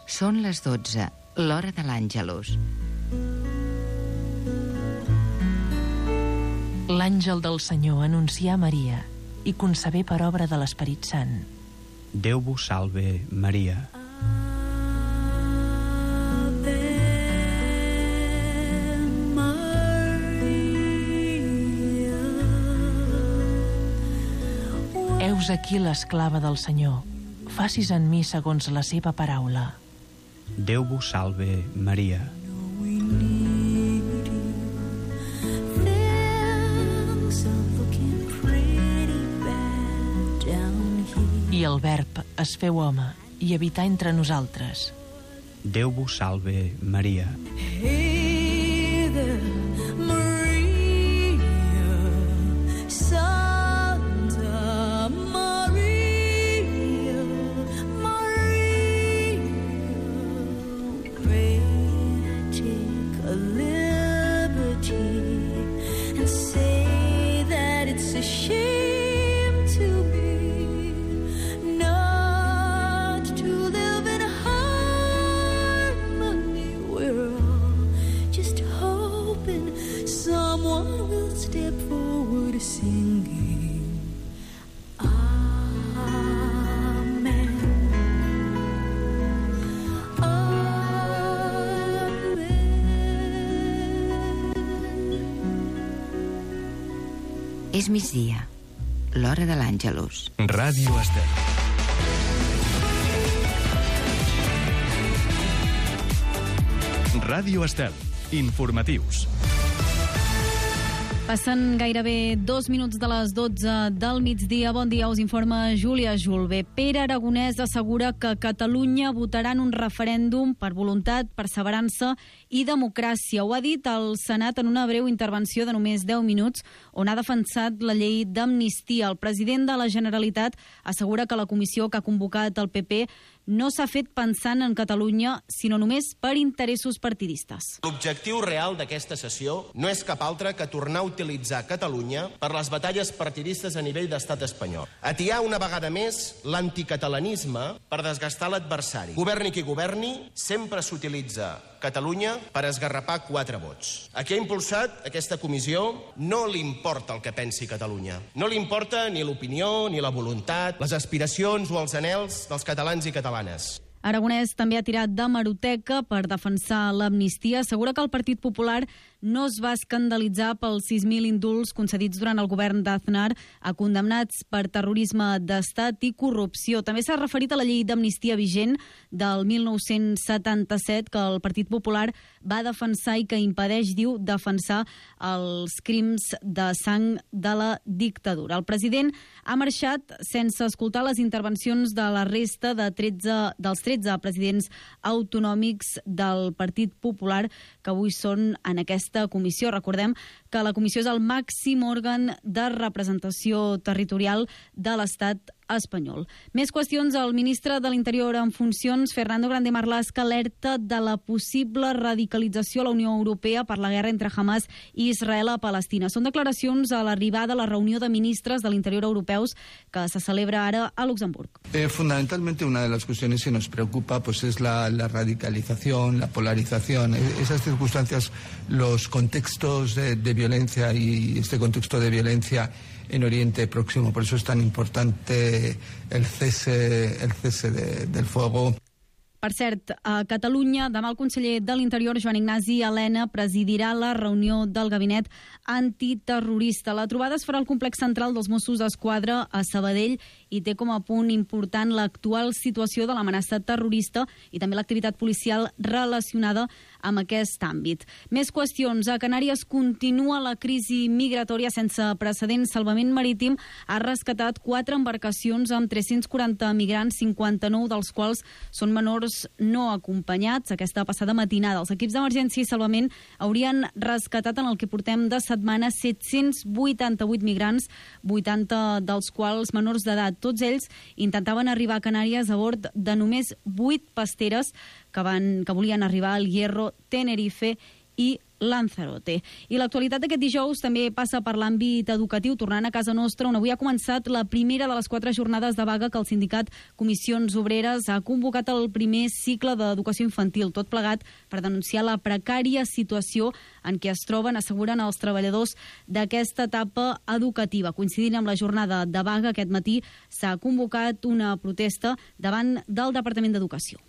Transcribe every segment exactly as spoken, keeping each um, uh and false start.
Són les dotze, l'hora de l'Àngelus. L'àngel del Senyor anuncià a Maria i concebé per obra de l'Esperit Sant. Déu vos salve, Maria. Heus aquí l'esclava del Senyor. Facis en mi segons la seva paraula. Déu vos salve, Maria. I el Verb es feu home i habità entre nosaltres. Déu vos salve, Maria. Hey there, Maria, Santa Maria, Maria, pray, take a liberty and say that it's a shame to be singing Amen, Amen. És migdia, l'hora de l'Àngelus. Ràdio Estel. Ràdio Estel. Informatius. Passen gairebé dos minuts de les dotze del migdia. Bon dia, us informa Júlia Julve. Pere Aragonès assegura que Catalunya votarà en un referèndum per voluntat, perseverança i democràcia. Ho ha dit al Senat en una breu intervenció de només deu minuts, on ha defensat la llei d'amnistia. El president de la Generalitat assegura que la comissió que ha convocat el P P no s'ha fet pensant en Catalunya, sinó només per interessos partidistes. L'objectiu real d'aquesta sessió no és cap altre que tornar a utilitzar Catalunya per les batalles partidistes a nivell d'estat espanyol. Atiar una vegada més l'anticatalanisme per desgastar l'adversari. Governi qui governi, sempre s'utilitza Catalunya per esgarrapar quatre vots. A qui ha impulsat aquesta comissió no li importa el que pensi Catalunya. No li importa ni l'opinió, ni la voluntat, les aspiracions o els anhels dels catalans i catalanes. Aragonès també ha tirat d'hemeroteca per defensar l'amnistia. Assegura que el Partit Popular no es va escandalitzar pels sis mil indults concedits durant el govern d'Aznar a condemnats per terrorisme d'estat i corrupció. També s'ha referit a la llei d'amnistia vigent del mil nou-cents setanta-set que el Partit Popular va defensar i que impedeix, diu, defensar els crims de sang de la dictadura. El president ha marxat sense escoltar les intervencions de la resta de tretze dels tretze presidents autonòmics del Partit Popular que avui són en aquesta comissió. Recordem que la comissió és el màxim òrgan de representació territorial de l'Estat espanyol. Més qüestions. El ministre de l'Interior en funcions, Fernando Grande Marlaska, alerta de la possible radicalització a la Unió Europea per la guerra entre Hamas i Israel a Palestina. Són declaracions a l'arribada a la reunió de ministres de l'Interior europeus que se celebra ara a Luxemburg. Eh, fundamentalmente una de las cuestiones que nos preocupa pues es la, la radicalización, la polarización, esas circunstancias, los contextos de, de violencia y este contexto de violencia en Oriente Próximo. Por eso es tan importante el cese, el cese de, del fuego. Per cert, a Catalunya, demà el conseller de l'Interior, Joan Ignasi Elena, presidirà la reunió del gabinet antiterrorista. La trobada es farà al complex central dels Mossos d'Esquadra a Sabadell i té com a punt important l'actual situació de l'amenaça terrorista i també l'activitat policial relacionada amb aquest àmbit. Més qüestions. A Canàries continua la crisi migratòria sense precedents. Salvament Marítim ha rescatat quatre embarcacions amb tres-cents quaranta migrants, cinquanta-nou dels quals són menors no acompanyats. Aquesta passada matinada els equips d'emergència i salvament haurien rescatat en el que portem de setmana set-cents vuitanta-vuit migrants, vuitanta dels quals menors d'edat. Tots ells intentaven arribar a Canàries a bord de només vuit pasteres que, van, que volien arribar al Hierro, Tenerife i Lanzarote. I l'actualitat d'aquest dijous també passa per l'àmbit educatiu, tornant a casa nostra, on avui ha començat la primera de les quatre jornades de vaga que el sindicat Comissions Obreres ha convocat el primer cicle d'educació infantil, tot plegat per denunciar la precària situació en què es troben, asseguren els treballadors d'aquesta etapa educativa. Coincidint amb la jornada de vaga, aquest matí s'ha convocat una protesta davant del Departament d'Educació.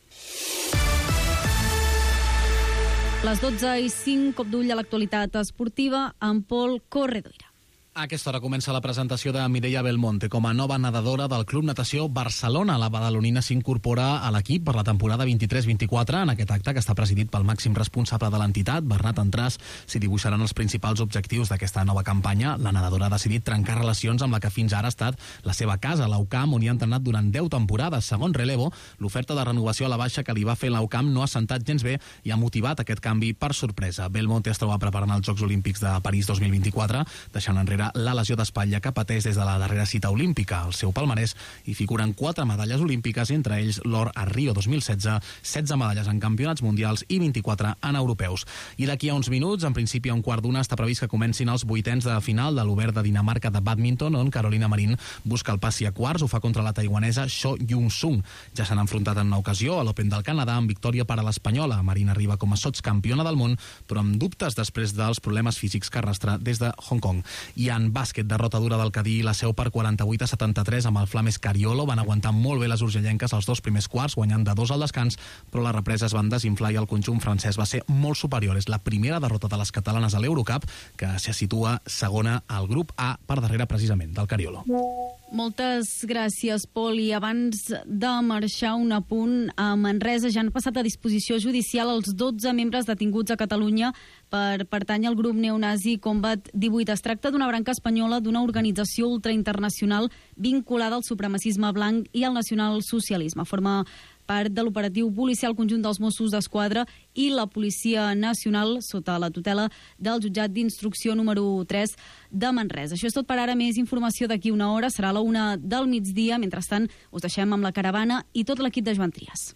Les dotze i cinc, cop d'ull a l'actualitat esportiva amb Pol Corredoira. A aquesta hora comença la presentació de Mireia Belmonte com a nova nedadora del Club Natació Barcelona. La badalonina s'incorpora a l'equip per la temporada vint-i-tres vint-i-quatre. En aquest acte, que està presidit pel màxim responsable de l'entitat, Bernat Entràs, s'hi dibuixaran els principals objectius d'aquesta nova campanya. La nedadora ha decidit trencar relacions amb la que fins ara ha estat la seva casa, l'Aucamp, on hi ha entrenat durant deu temporades. Segons Relevo, l'oferta de renovació a la baixa que li va fer l'Aucamp no ha sentat gens bé i ha motivat aquest canvi per sorpresa. Belmonte es troba preparant els Jocs Olímpics de París dos mil vint-i-quatre, deixant enrere la lesió d'espatlla que pateix des de la darrera cita olímpica. Al seu palmarès hi figuren quatre medalles olímpiques, entre ells l'or a Rio dos mil setze, setze medalles en campionats mundials i vint-i-quatre en europeus. I d'aquí a uns minuts, en principi a un quart d'una, està previst que comencin els vuitens de final de l'Obert de Dinamarca de bàdminton, on Carolina Marín busca el passi a quarts, ho fa contra la taiwanesa Cho Jung-sung. Ja s'han enfrontat en una ocasió a l'Open del Canadà amb victòria per a l'espanyola. Marín arriba com a sotscampiona del món, però amb dubtes després dels problemes físics que arrastra des de Hong Kong. I en bàsquet, derrota dura del Cadí i la Seu per quaranta-vuit a setanta-tres amb el Flames Cariolo. Van aguantar molt bé les urgellenques els dos primers quarts, guanyant de dos al descans, però les represes van desinflar i el conjunt francès va ser molt superior. És la primera derrota de les catalanes a l'Eurocup, que se situa segona al grup A, per darrere precisament del Cariolo. Moltes gràcies, Pol. I abans de marxar, un apunt. A Manresa ja han passat a disposició judicial els dotze membres detinguts a Catalunya per pertànyer al grup neonazi Combat divuit. Es tracta d'una branca espanyola d'una organització ultrainternacional vinculada al supremacisme blanc i al nacionalsocialisme. Forma part de l'operatiu policial conjunt dels Mossos d'Esquadra i la Policia Nacional sota la tutela del jutjat d'instrucció número tres de Manresa. Això és tot per ara. Més informació d'aquí una hora. Serà a la una del migdia. Mentrestant, us deixem amb la caravana i tot l'equip de Joan Trias.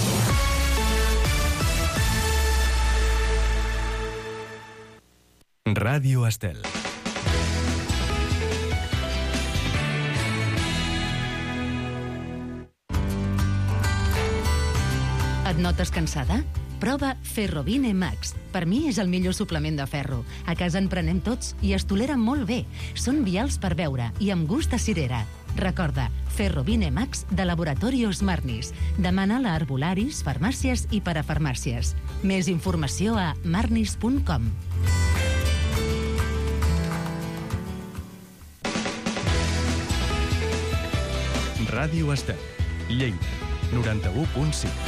Ràdio Estel. Et notes cansada? Prova Ferrovine Max. Per mi és el millor suplement de ferro. A casa en prenem tots i es tolera molt bé. Són vials per beure i amb gust de cirera. Recorda, Ferrovine Max de Laboratorios Marnis. Demana-la a herbolaris, farmàcies i parafarmàcies. Més informació a marnis punt com. Ràdio Estel, Lleida, noranta-u punt cinc.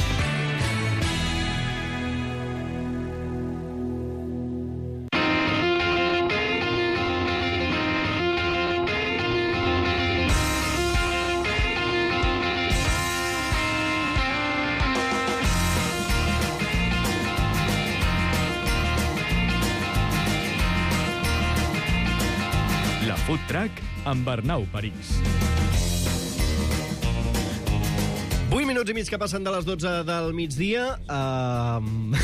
La Food Truck amb Arnau París. vuit minuts i mig que passen de les dotze del migdia. Um...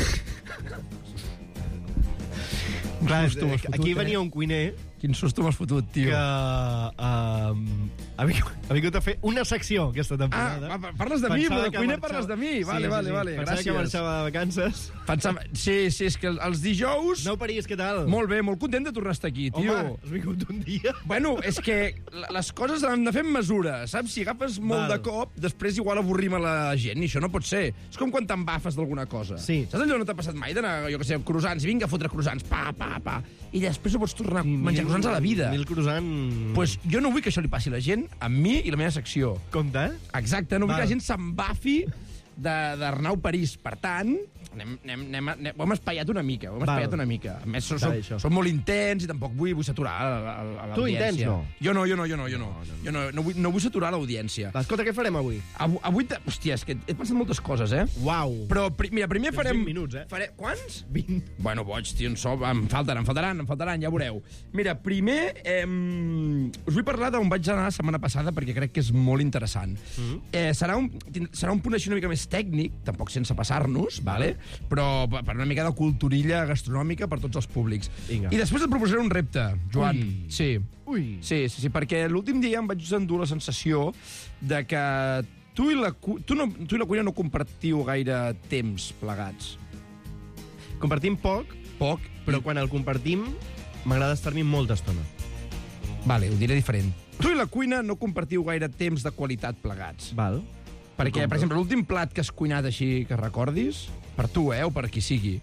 Clar, aquí venia un cuiner... Quin susto m'has fotut, tio. Que uh, ha, vingut, ha vingut a fer una secció aquesta temporada. Ah, parles de mi, però de cuiner parles de mi. Vale, sí, vale, sí, sí. vale. Pensava Gràcies. que marxava de vacances. Pensava... Sí, sí, és que els dijous... Nou París, què tal? Molt bé, molt content de tornar a estar aquí, tio. Home, has vingut un dia. Bueno, és que les coses han de fer amb mesura, saps? Si agafes molt Val. de cop, després igual avorrim a la gent, i això no pot ser. És com quan t'embafes d'alguna cosa. Sí. Saps allò no t'ha passat mai d'anar, jo què sé, croissants, vinga a fotre croissants, pa, pa, pa, i després no pots tornar a menjar croissants a la vida. Mil croissants... Pues jo no vull que això li passi a la gent, a mi i la meva secció. Compte? Exacte, no vull Val. que la gent s'embafi d'Arnau París. Per tant, anem, anem, anem, anem, ho hem espaiat una mica, ho hem Val. espaiat una mica. A més, som, Està som, bé, això. som molt intens i tampoc vull, vull saturar a, a, a l'audiència. Tu intens, no? Jo no, jo no, jo no, jo no. Jo no, no, vull, no vull saturar l'audiència. Escolta, què farem avui? Avui, avui te... Hòstia, és que he pensat moltes coses, eh? Uau! Però, pri, mira, primer farem... vint minuts, eh? Fare... Quants? vint. Bueno, boig, tio, en so... em faltaran, em faltaran, em faltaran, ja veureu. Mira, primer, eh, us vull parlar d'on vaig anar la setmana passada perquè crec que és molt interessant. Mm -hmm. eh, serà, un, serà un punt així una mica més tècnic, tampoc sense passar-nos, vale? però per una mica de culturilla gastronòmica per tots els públics. Vinga. I després et proposaré un repte, Joan. Ui. Sí. Ui. Sí, sí, sí, perquè l'últim dia em vaig endur la sensació de que tu i la, cu... tu no, tu i la cuina no compartiu gaire temps plegats. Compartim poc, Poc, però quan el compartim m'agrada estar-m'hi molta estona. Vale, ho diré diferent. Tu i la cuina no compartiu gaire temps de qualitat plegats. Val. Perquè, per exemple, l'últim plat que has cuinat així que recordis, per tu, eh, o per qui sigui.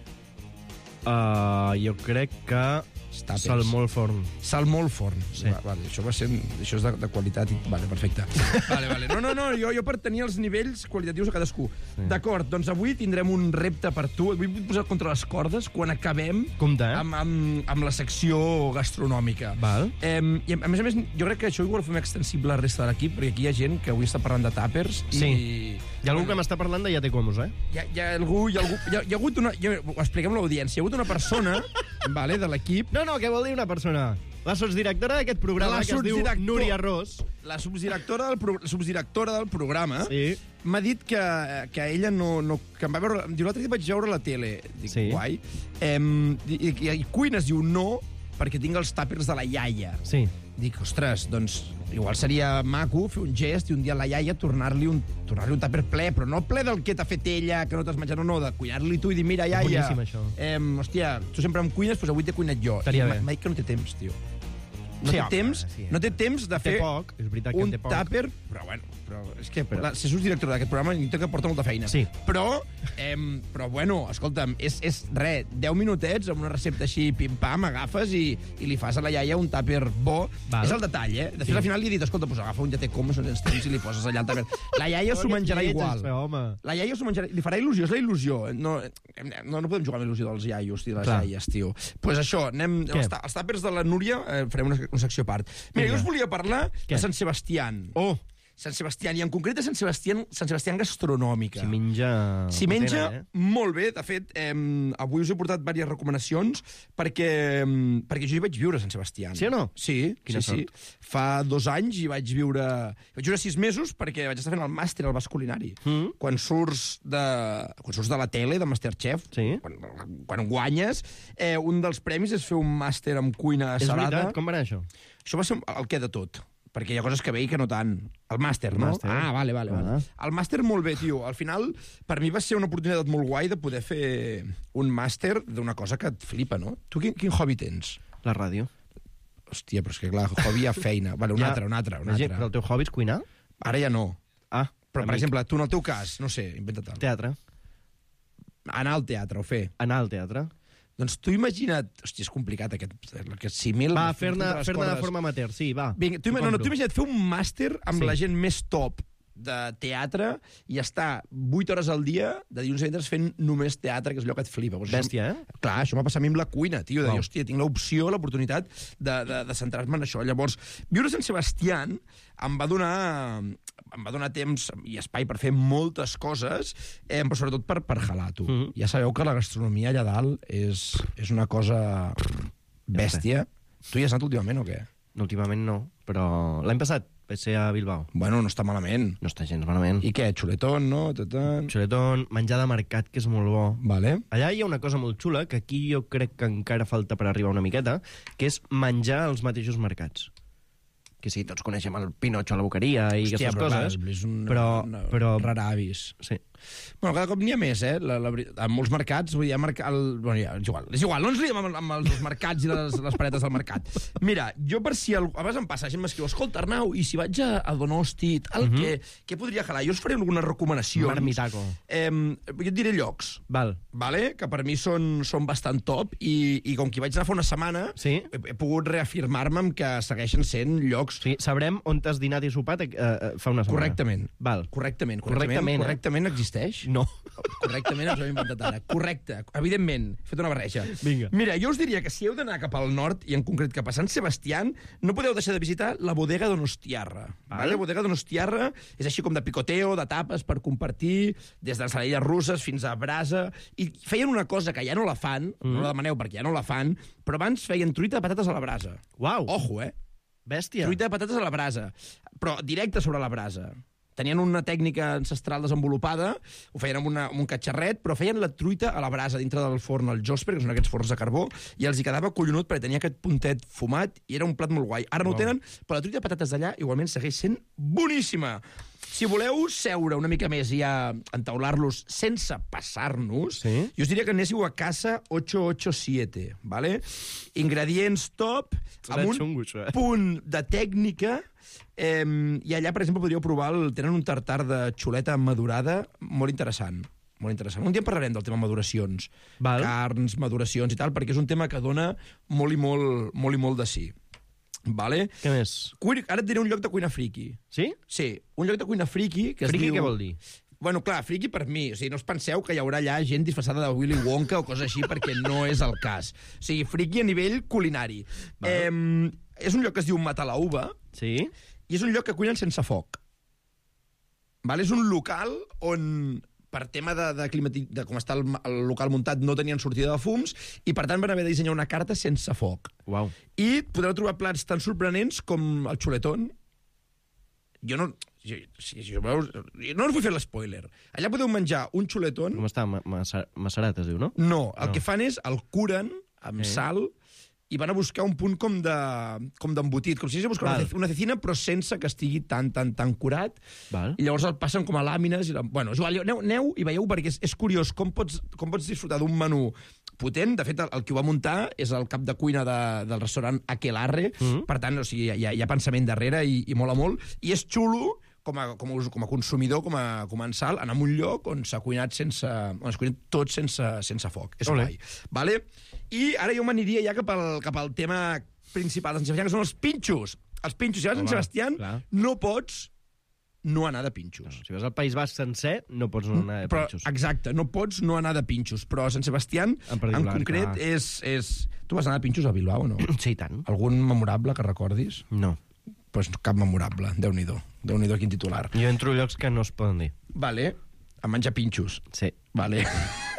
Uh, jo crec que Tàpers. salmó al forn. Salmó al forn. Sí. Va, vale, això va ser... Això és de, de qualitat. I... Vale, perfecte. Vale, vale. No, no, no, jo, jo per tenir els nivells qualitatius a cadascú. Sí. D'acord, doncs avui tindrem un repte per tu. Et vull posar contra les cordes quan acabem Compte, eh? amb, amb, amb la secció gastronòmica. Val. Eh, I, a més a més, jo crec que això igual ho fem extensible a la resta de l'equip, perquè aquí hi ha gent que avui està parlant de tàpers. Sí. I... Hi ha algú que m'està parlant de ja té comos, eh? Hi ha, hi ha algú... Hi ha, algú hi ha, hi ha hagut una... Jo, ho expliquem a l'audiència. Hi ha hagut una persona vale, de l'equip... No, no, què vol dir una persona? La sotsdirectora d'aquest programa, La que es diu sotsdirector- Núria Ros. La subdirectora del, pro, subdirectora del programa Sí. m'ha dit que, que ella no... no que em va veure... Diu, l'altre dia vaig veure la tele. Dic, Sí. guai. Em, i, i, I cuines diu no perquè tinc els tàpers de la iaia. Sí. Dic, ostres, doncs igual seria maco fer un gest i un dia a la iaia tornar-li un, tornar un tàper ple, però no ple del que t'ha fet ella, que no t'has menjat, no, no, de cuinar-li tu i dir, mira, iaia... Boníssim, això. Eh, hòstia, tu sempre em cuines, doncs avui t'he cuinat jo. Estaria I bé. m'ha dit que no té temps, tio. No Sí, té home, temps, sí. no té temps de Té fer poc, és veritat que un té poc. tàper, però bueno, però és que Però- la, ser subdirectora d'aquest programa indica que porta molta feina. Sí. Però, em, però bueno, escolta'm, és, és res, deu minutets amb una recepta així pim-pam, agafes i, i li fas a la iaia un tàper bo. Val. És el detall, eh? De fet, Sí. al final li he dit, escolta, pues agafa un ja té com, no tens temps i li poses allà el tàper. La iaia s'ho menjarà igual. Però, home. La iaia s'ho menjarà... Li farà il·lusió, és la il·lusió. No, no, no podem jugar amb la il·lusió dels iaios i de les Clar. iaies, tio. Doncs pues això, anem... Què? Els, tà- els tàpers de la Núria eh, farem una, una secció a part. Mira, Vinga. jo us volia parlar Què? de Sant Sebastián. Oh, Sant Sebastián, i en concret de Sant Sebastián, Sant Sebastián gastronòmica. si menja... S'hi menja Tenen, eh? molt bé. De fet, eh, avui us he portat diverses recomanacions perquè, em, perquè jo hi vaig viure a Sant Sebastián. Sí o no? Sí, Quina sí, sí. Fa dos anys hi vaig viure... Vaig viure sis mesos perquè vaig estar fent el màster al Basc Culinari. Mm. Quan surts de, quan surts de la tele, de Masterchef, Sí. quan, quan guanyes, eh, un dels premis és fer un màster en cuina És salada. veritat? Com va anar això? Això va ser el què de tot. Perquè hi ha coses que bé i que no tant. El màster, no? Màster. Ah, vale, vale. Ah. vale. El màster molt bé, tio. Al final, per mi va ser una oportunitat molt guai de poder fer un màster d'una cosa que et flipa, no? Tu quin, quin hobby tens? La ràdio. Hòstia, però és que clar, hobby hi ha feina. Vale, un Ja. altre, un altre, un La gent- altre. Però el teu hobby és cuinar? Ara ja no. Ah, Però, per amic. exemple, tu en el teu cas, no sé, inventa't el. Teatre. Anar al teatre o fer. Anar al teatre. Doncs tu imagina't... Hòstia, és complicat aquest, aquest símil. Va, Fer fer-ne contra les fer de cordes. forma amateur, sí, va. Vinga, tu, T'ho no, no, compro. tu imagina't fer un màster amb Sí. la gent més top de teatre i estar vuit hores al dia, de dilluns a divendres, fent només teatre, que és allò que et flipa. Pues Bèstia, això, eh? Clar, això m'ha passat a mi amb la cuina, tio, de dir, Wow. hòstia, tinc l'opció, l'oportunitat de, de, de centrar-me en això. Llavors, viure a Sant Sebastián em va donar em va donar temps i espai per fer moltes coses, eh, però sobretot per, per jalar, tu. Mhm. Ja sabeu que la gastronomia allà dalt és, és una cosa bèstia. Tu hi has anat últimament o què? No, últimament no, però l'any passat vaig ser a Bilbao. Bueno, no està malament. No està gens malament. I què? Xuletón, no? Tatán. Xuletón, menjar de mercat, que és molt bo. Vale. Allà hi ha una cosa molt xula, que aquí jo crec que encara falta per arribar una miqueta, que és menjar als mateixos mercats. Que sí, tots coneixem el Pinocho a la Boqueria i Hòstia, aquestes però coses, clar, és un, però, una, però raravis. sí. Bueno, cada cop n'hi ha més, eh? La, la, veri- en molts mercats, vull dir, hi ha mercat... El, bueno, ja, és igual, és igual, no ens liem amb, amb els mercats i les, les paretes del mercat. Mira, jo per si... El, a vegades em passa, gent m'escriu, escolta, Arnau, i si vaig a, a Donosti, tal, uh Mhm. -huh. què, què podria jalar? Jo us faré algunes recomanacions. Marmitaco. Eh, jo et diré llocs, Val. vale? Que per mi són, són bastant top, i, i com que hi vaig anar fa una setmana, Sí. he, he pogut reafirmar-me amb que segueixen sent llocs... Sí, sabrem on t'has dinat i sopat eh, eh, fa una setmana. Correctament. Val. Correctament, correctament. Correctament, eh? Correctament existeix? No. Correctament ens ho hem inventat ara. Correcte, evidentment. He fet una barreja. Vinga. Mira, jo us diria que si heu d'anar cap al nord, i en concret cap a Sant Sebastián, no podeu deixar de visitar la bodega Donostiarra. Vale? La bodega Donostiarra és així com de picoteo, de tapes per compartir, des de ensaladilles russes fins a brasa, i feien una cosa que ja no la fan, mm. no la demaneu perquè ja no la fan, però abans feien truita de patates a la brasa. Uau. Ojo, eh? Bèstia. Truita de patates a la brasa, però directe sobre la brasa. tenien una tècnica ancestral desenvolupada, ho feien amb, una, amb un catxarret, però feien la truita a la brasa dintre del forn, el Josper, que són aquests forns de carbó, i els hi quedava collonut perquè tenia aquest puntet fumat i era un plat molt guai. Ara no ho tenen, però la truita de patates d'allà igualment segueix sent boníssima. Si voleu seure una mica més i a entaular-los sense passar-nos, sí? Jo us diria que anéssiu a Casa ocho ocho siete, ¿vale? Ingredients top, amb un xungo, això, eh? punt de tècnica, eh, i allà, per exemple, podríeu provar, el, tenen un tartar de xuleta madurada molt interessant. Molt interessant. Un dia en parlarem del tema maduracions. Val. Carns, maduracions i tal, perquè és un tema que dona molt i molt, molt, i molt de sí. Vale? Què més? Cuir... Ara et diré un lloc de cuina friki. Sí? Sí, un lloc de cuina friki que es friki diu... què vol dir? Bueno, clar, friki per mi. O sigui, no us penseu que hi haurà allà gent disfressada de Willy Wonka o coses així, perquè no és el cas. O sigui, friki a nivell culinari. Eh, és un lloc que es diu Matalauba. Sí? I és un lloc que cuinen sense foc. Vale? És un local on... per tema de, de, climati... de com està el, el local muntat, no tenien sortida de fums, i per tant van haver de dissenyar una carta sense foc. Uau. I podreu trobar plats tan sorprenents com el xuletón. Jo no... Jo, si, si veus, no us vull fer l'espoiler. Allà podeu menjar un xuletón... Com està? Ma, ma, macerat, es diu, no? No, el no. que fan és el curen amb eh. sal i van a buscar un punt com de com d'embotit, com si hagués buscar una, una cecina, però sense que estigui tan, tan, tan curat. Val. I llavors el passen com a làmines. I la... Bueno, és igual, aneu, aneu i veieu, perquè és, és curiós com pots, com pots disfrutar d'un menú potent. De fet, el, el que ho va muntar és el cap de cuina de, del restaurant Aquelarre. Mm-hmm. Per tant, o sigui, hi ha, hi ha pensament darrere i, i mola molt. I és xulo com a, com a, com a consumidor, com a comensal, anar a un lloc on s'ha cuinat sense... on s'ha cuinat tot sense, sense foc. És Olé. guai. Vale? I ara jo m'aniria ja cap al, cap al tema principal de Sant Sebastià, que són els pinxos. Els pinxos. Si vas a Sant Sebastià, no pots no anar de pinxos. No, si vas al País Basc sencer, no pots no anar de però, pinxos. Exacte, no pots no anar de pinxos. Però a Sant Sebastià, en, en concret, és, és... Tu vas anar de pinxos a Bilbao o no? Sí, tant. Algun memorable que recordis? No. Pues cap memorable, Déu-n'hi-do. Déu-n'hi-do quin titular. Jo entro a llocs que no es poden dir. Vale, a menjar pinxos. Sí. Vale.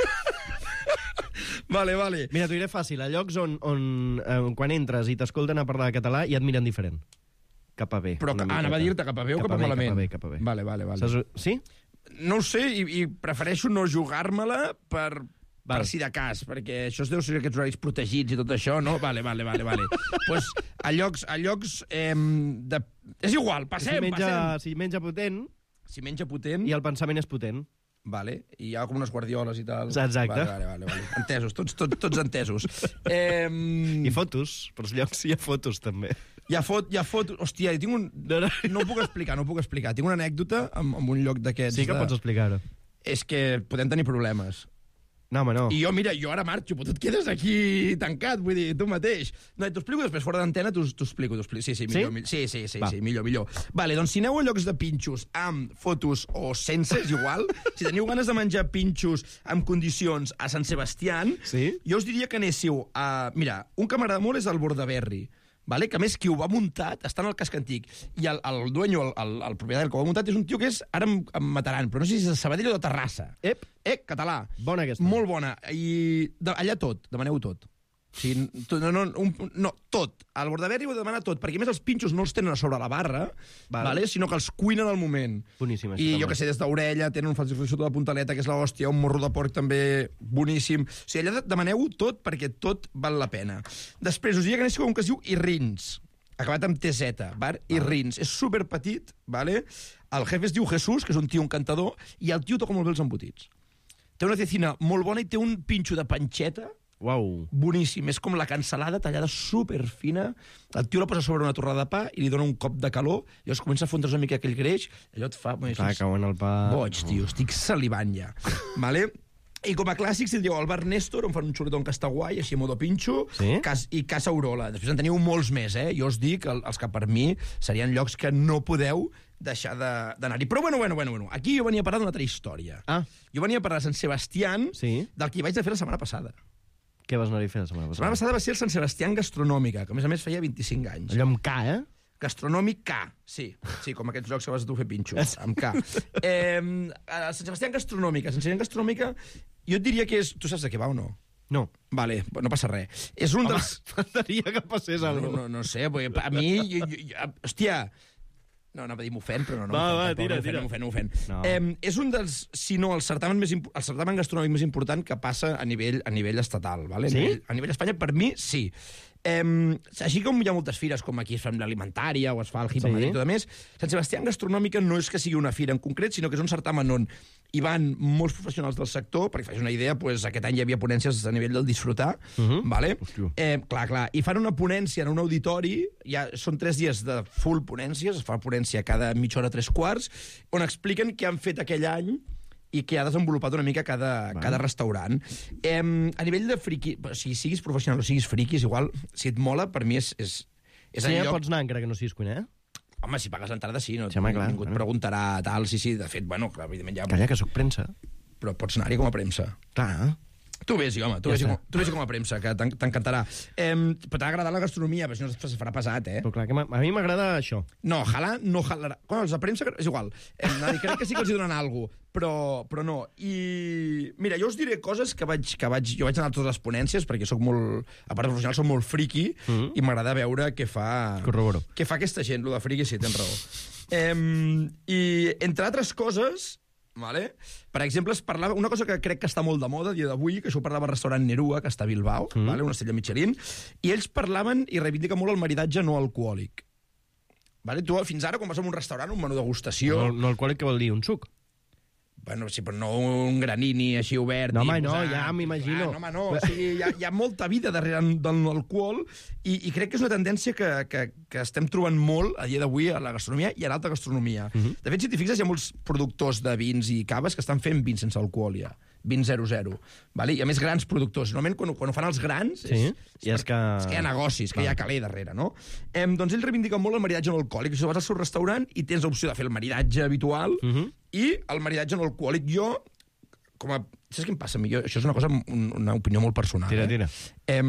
Vale, vale. Mira, t'ho diré fàcil. A llocs on, on eh, quan entres i t'escolten a parlar català i et miren diferent. Cap a bé. Però ah, anava a dir-te cap a bé o cap a malament? Cap a bé, cap a bé. Vale, vale, vale. Saps... Sí? No ho sé, i, i prefereixo no jugar-me-la per... Val. Per si de cas, perquè això es deu ser aquests horaris protegits i tot això, no? Vale, vale, vale, vale. pues a llocs... A llocs eh, de... És igual, passem, si menja, passem. Si menja potent... Si menja potent... I el pensament és potent. Vale, i hi ha com unes guardioles i tal. Exacte. Vale, vale, vale, vale. Entesos, tots, tots, tots entesos. Eh... I fotos, per als llocs hi ha fotos, també. Hi ha, fot, hi ha fotos... Hòstia, tinc un... No, no. no ho puc explicar, no ho puc explicar. Tinc una anècdota amb, amb un lloc d'aquests... Sí que de... pots explicar-ho. És que podem tenir problemes. No, home, no. I jo, mira, jo ara marxo, però tu et quedes aquí tancat, vull dir, tu mateix. No, t'ho explico després, fora d'antena, t'ho explico. explico. Sí, sí, millor, sí? Millor. Sí, sí, sí, sí, millor, millor. Vale, doncs si aneu a llocs de pinxos amb fotos o sense, és igual, si teniu ganes de menjar pinxos amb condicions a Sant Sebastià, sí? Jo us diria que anéssiu a... Mira, un que m'agrada molt és el Bordaberry, vale? Que a més qui ho va muntat està en el casc antic, i el, el dueño, el, el, el propietari que ho ha muntat és un tio que és, ara em, em mataran, però no sé si és de Sabadell o de Terrassa. Ep, eh, català. Bona aquesta. Molt bona. I de, allà tot, demaneu tot. O sigui, no, no, un, no, tot. Al Bordaberry ho he de demanar tot, perquè a més els pinxos no els tenen a sobre la barra, vale. Vale? Sinó que els cuinen al moment. Boníssim, això I també. jo que sé, des d'orella, tenen un falsificació de la puntaleta, que és l'hòstia, un morro de porc també boníssim. O sigui, allà demaneu tot, perquè tot val la pena. Després, us diria que anéssiu a un que es diu Irrins, acabat amb T Z, bar Irrins. És superpetit, vale? El jefe es diu Jesús, que és un tio encantador, i el tio toca molt bé els embotits. Té una cecina molt bona i té un pinxo de panxeta. Uau. Boníssim. És com la cansalada tallada superfina. El tio la posa sobre una torrada de pa i li dona un cop de calor, i llavors comença a fondre's una mica aquell greix, i allò et fa... Clar, cauen el pa... Boig, tio, estic salivant ja. Vale? I com a clàssics tindríeu el bar Néstor, on fan un xuletón que està guai, així a modo pinxo, sí? cas, i Casa Aurola. Després en teniu molts més, eh? Jo us dic, el, els que per mi serien llocs que no podeu deixar d'anar-hi. Però bueno, bueno, bueno, bueno, aquí jo venia a parlar d'una altra història. Ah. Jo venia a parlar de Sant Sebastià, sí? Del que hi vaig a fer la setmana passada. Què vas anar-hi a fer la setmana passada? La setmana passada va ser el Sant Sebastià Gastronòmica, que a més a més feia vint-i-cinc anys. Allò amb K, eh? Gastronòmic K, sí. Sí, com aquests llocs que vas a tu fer pinxos, amb K. Eh, Sant Sebastià Gastronòmica. Sant Sebastià Gastronòmica, jo et diria que és... Tu saps de què va o no? No. Vale, no passa res. És un Home, dels... faltaria que passés alguna cosa. No, no, no sé, a mi... Jo, jo, hòstia, No, anava a dir m'ofèn, però no. no Va, m'ofèn, va, tampoc, tira, no m'ofèn, tira. no m'ofèn, no m'ofèn. No. Eh, és un dels, si no, el certamen, més, imp- el certamen gastronòmic més important que passa a nivell, a nivell estatal. Vale? Sí? A nivell, a nivell Espanya, per mi, sí. Eh, així com hi ha moltes fires, com aquí es fa amb l'alimentària o es fa el Hip Sí. a Madrid i tot a més, Sant Sebastià Gastronòmica no és que sigui una fira en concret, sinó que és un certamen on hi van molts professionals del sector, perquè facis una idea, pues, aquest any hi havia ponències a nivell del disfrutar, Uh -huh. vale? eh, clar, clar, i fan una ponència en un auditori, ja són tres dies de full ponències, es fa ponència cada mitja hora, tres quarts, on expliquen què han fet aquell any i que ha desenvolupat una mica cada, cada restaurant. Eh, a nivell de friqui, si siguis professional o siguis friquis, igual, si et mola, per mi és, és, és Sí, el ja lloc... pots anar encara que no siguis cuiner? Home, si pagues l'entrada, sí, no? Sí, home, clar, Ningú et clar. preguntarà tal, sí, sí, de fet, bueno, clar, evidentment ja... Calla, que sóc premsa. Però pots anar-hi com a premsa. Clar. Tu vés-hi, home, tu Ja vés-hi està. com, tu vés com a premsa, que t'en- t'encantarà. Eh, però t'ha agradat la gastronomia, però si no es farà pesat, eh? Però clar, que m'ha- a mi m'agrada això. No, jalar no jalarà. Quan els de premsa, és igual. Eh, Nadi, crec que sí que els hi donen alguna cosa, però, però no. I mira, jo us diré coses que vaig, que vaig... Jo vaig anar a totes les ponències, perquè sóc molt... A part de professional, soc molt friqui, mm -hmm. i m'agrada veure què fa... Corroboro. Què fa aquesta gent, lo de friqui, sí, tens raó. Eh, I, entre altres coses... Vale? Per exemple, es parlava una cosa que crec que està molt de moda a dia d'avui, que això ho parlava al restaurant Nerua, que està a Bilbao, mm. vale? Una estrella Michelin, i ells parlaven i reivindiquen molt el maridatge no alcohòlic. Vale? Tu, fins ara, quan vas a un restaurant, un menú degustació... No, no alcohòlic, què vol dir? Un suc? Bueno, sí, però no un granini així obert. No, ni home, no, posar- ja m'imagino. Clar, no, home, no. O sigui, hi, ha, hi ha molta vida darrere de l'alcohol i, i crec que és una tendència que, que, que estem trobant molt a dia d'avui a la gastronomia i a l'alta gastronomia. Uh -huh. De fet, si t'hi fixes, hi ha molts productors de vins i caves que estan fent vins sense alcohol, ja. Vins zero zero. Vale? I a més, grans productors. Normalment, quan, quan ho fan els grans... Sí, és, i és que... és que hi ha negocis, que hi ha caler darrere, no? Eh, doncs ells reivindiquen molt el maridatge no alcohòlic. Si vas al seu restaurant i tens l'opció de fer el maridatge habitual uh -huh. i el maridatge no alcohòlic. Jo, com a... Saps què em passa a mi? Jo, això és una cosa, un, una opinió molt personal. Tira, eh? tira. Eh,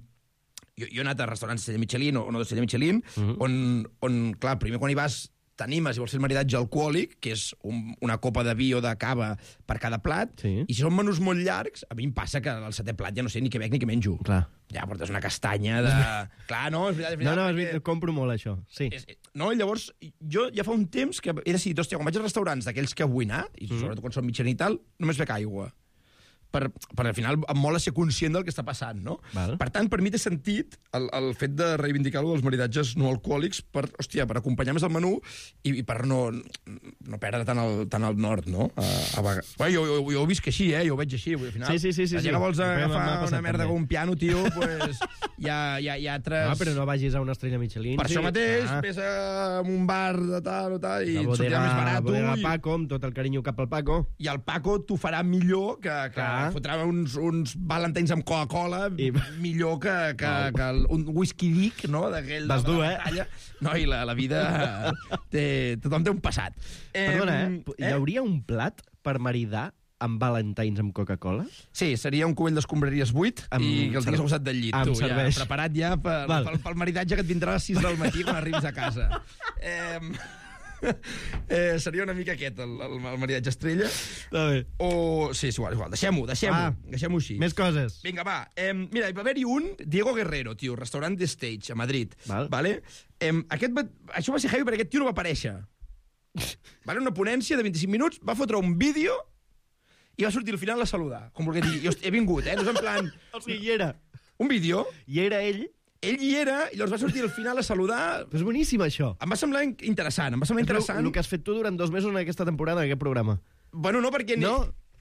jo, jo he anat a restaurants d'estrella Michelin o no d'estrella Michelin, uh -huh. on, on, clar, primer quan hi vas t'animes i vols fer el maridatge alcohòlic, que és un, una copa de vi o de cava per cada plat, Sí. i si són menús molt llargs, a mi em passa que al setè plat ja no sé ni què bec ni què menjo. Clar. Ja portes una castanya de... clar, no, és veritat, és No, veritat. no, és perquè- veritat, compro molt això, sí. és, no, i llavors, jo ja fa un temps que he decidit, hòstia, quan vaig als restaurants d'aquells que vull anar, i Mhm. sobretot quan són Michelin i tal, només bec aigua. Per, per al final em mola ser conscient del que està passant, no? Val. Per tant, per mi té sentit el, el fet de reivindicar alguns dels maridatges no alcohòlics per, hòstia, per acompanyar més el menú i, i per no, no perdre tant el, tant el nord, no? A, a vegades. Bueno, jo, jo, jo ho visc així, eh? Jo ho veig així. Al final, Sí, sí, sí, sí, la gent sí. que vols M'ha agafar passat una merda també. com un piano, tio, pues, hi ha, hi ha, hi ha altres... Ah, però no vagis a una estrella Michelin. Per sí. això mateix, Ah. vés a un bar de tal o tal i La et sortirà bodega, més barat. bodega i, Paco, amb tot el carinyo cap al Paco. I el Paco t'ho farà millor que, que Clar. fotrà uns, uns valentins amb Coca-Cola I- millor que, que, Wow. que el, un whisky dic, no? D'aquell Vas de dur, la eh? batalla. No, i la, la vida té... Tothom té un passat. Perdona, Em, eh? Hi hauria un plat per maridar amb valentins amb Coca-Cola? Sí, seria un cubell d'escombraries buit Amb i que el tinguis al costat del llit, Em tu, ja, serveix. preparat ja per, Val. pel, pel maridatge que et vindrà a les sis del matí quan arribis a casa. Eh, eh, seria una mica aquest, el, el, el maridatge estrella. Està bé. O... Sí, és igual, és igual. Deixem-ho, deixem-ho. Ah. Deixem-ho així. Més coses. Vinga, va. Eh, mira, hi va haver-hi un, Diego Guerrero, tio, restaurant The Stage, a Madrid. Val. Vale? Eh, aquest va... Això va ser heavy perquè aquest tio no va aparèixer. Vale, una ponència de vint-i-cinc minuts, va fotre un vídeo i va sortir al final a saludar. Com perquè dir, jo he vingut, eh? No és en plan... O sigui, hi era. Un vídeo, I era ell. ell hi era, i llavors va sortir al final a saludar. Però és boníssim, això. Em va semblar in- interessant, em va semblar És el, interessant. el que has fet tu durant dos mesos en aquesta temporada, en aquest programa. Bueno, no, perquè... ni- No?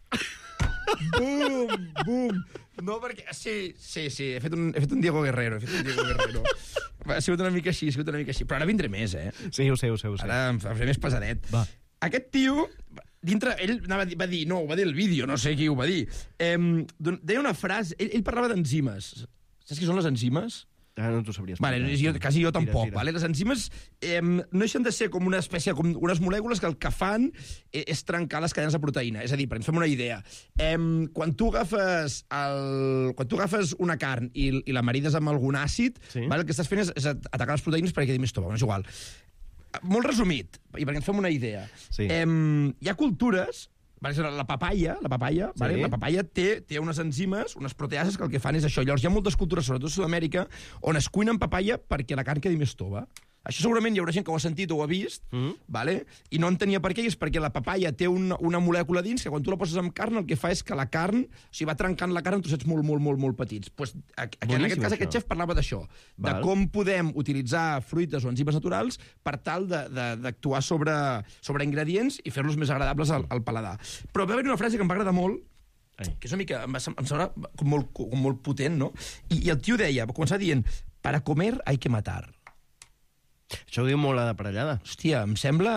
Bum, bum. No, perquè... Sí, sí, sí, he fet un, he fet un Diego Guerrero, he fet un Diego Guerrero. Ha sigut una mica així, ha sigut una mica així. Però ara vindré més, eh? Sí, ho sé, ho sé, ho sé. Ara em faré més pesadet. Va. Aquest tio, dintre, ell anava a dir, va dir, no, ho va dir el vídeo, no sé qui ho va dir. Eh, deia una frase, ell, ell parlava d'enzimes. Saps què són les enzimes? Ah, no t'ho sabries. Vale, explicar. jo, quasi jo Tira, tampoc. tira. Vale? Les enzimes eh, no deixen de ser com una espècie, com unes molècules que el que fan eh, és trencar les cadenes de proteïna. És a dir, per ens fem una idea. Eh, quan, tu agafes el, quan tu agafes una carn i, i la marides amb algun àcid, Sí. vale, el que estàs fent és, és atacar les proteïnes perquè quedi més tova. No és igual. Molt resumit, i perquè ens fem una idea. Sí. Eh, hi ha cultures... Vale, la papaya, la papaya, Sí. vale, la papaya té, té unes enzimes, unes proteases que el que fan és això. Llavors hi ha moltes cultures, sobretot a Sud-amèrica, on es cuinen papaya perquè la carn quedi més tova. Això segurament hi haurà gent que ho ha sentit o ho ha vist, mm. vale? I no entenia per què, i és perquè la papaya té una, una molècula dins que quan tu la poses amb carn el que fa és que la carn, o sigui, va trencant la carn en trossets molt, molt, molt, molt petits. Pues, a, a, en aquest cas, això. Aquest xef parlava d'això, de com podem utilitzar fruites o enzimes naturals per tal d'actuar sobre, sobre ingredients i fer-los més agradables al, al paladar. Però va haver una frase que em va agradar molt, que és una mica, em, va, em sembla com molt, com molt potent, no? I, I el tio deia, va començar dient, para comer hay que matar. Això ho diu molt a la parellada. Hòstia, em sembla...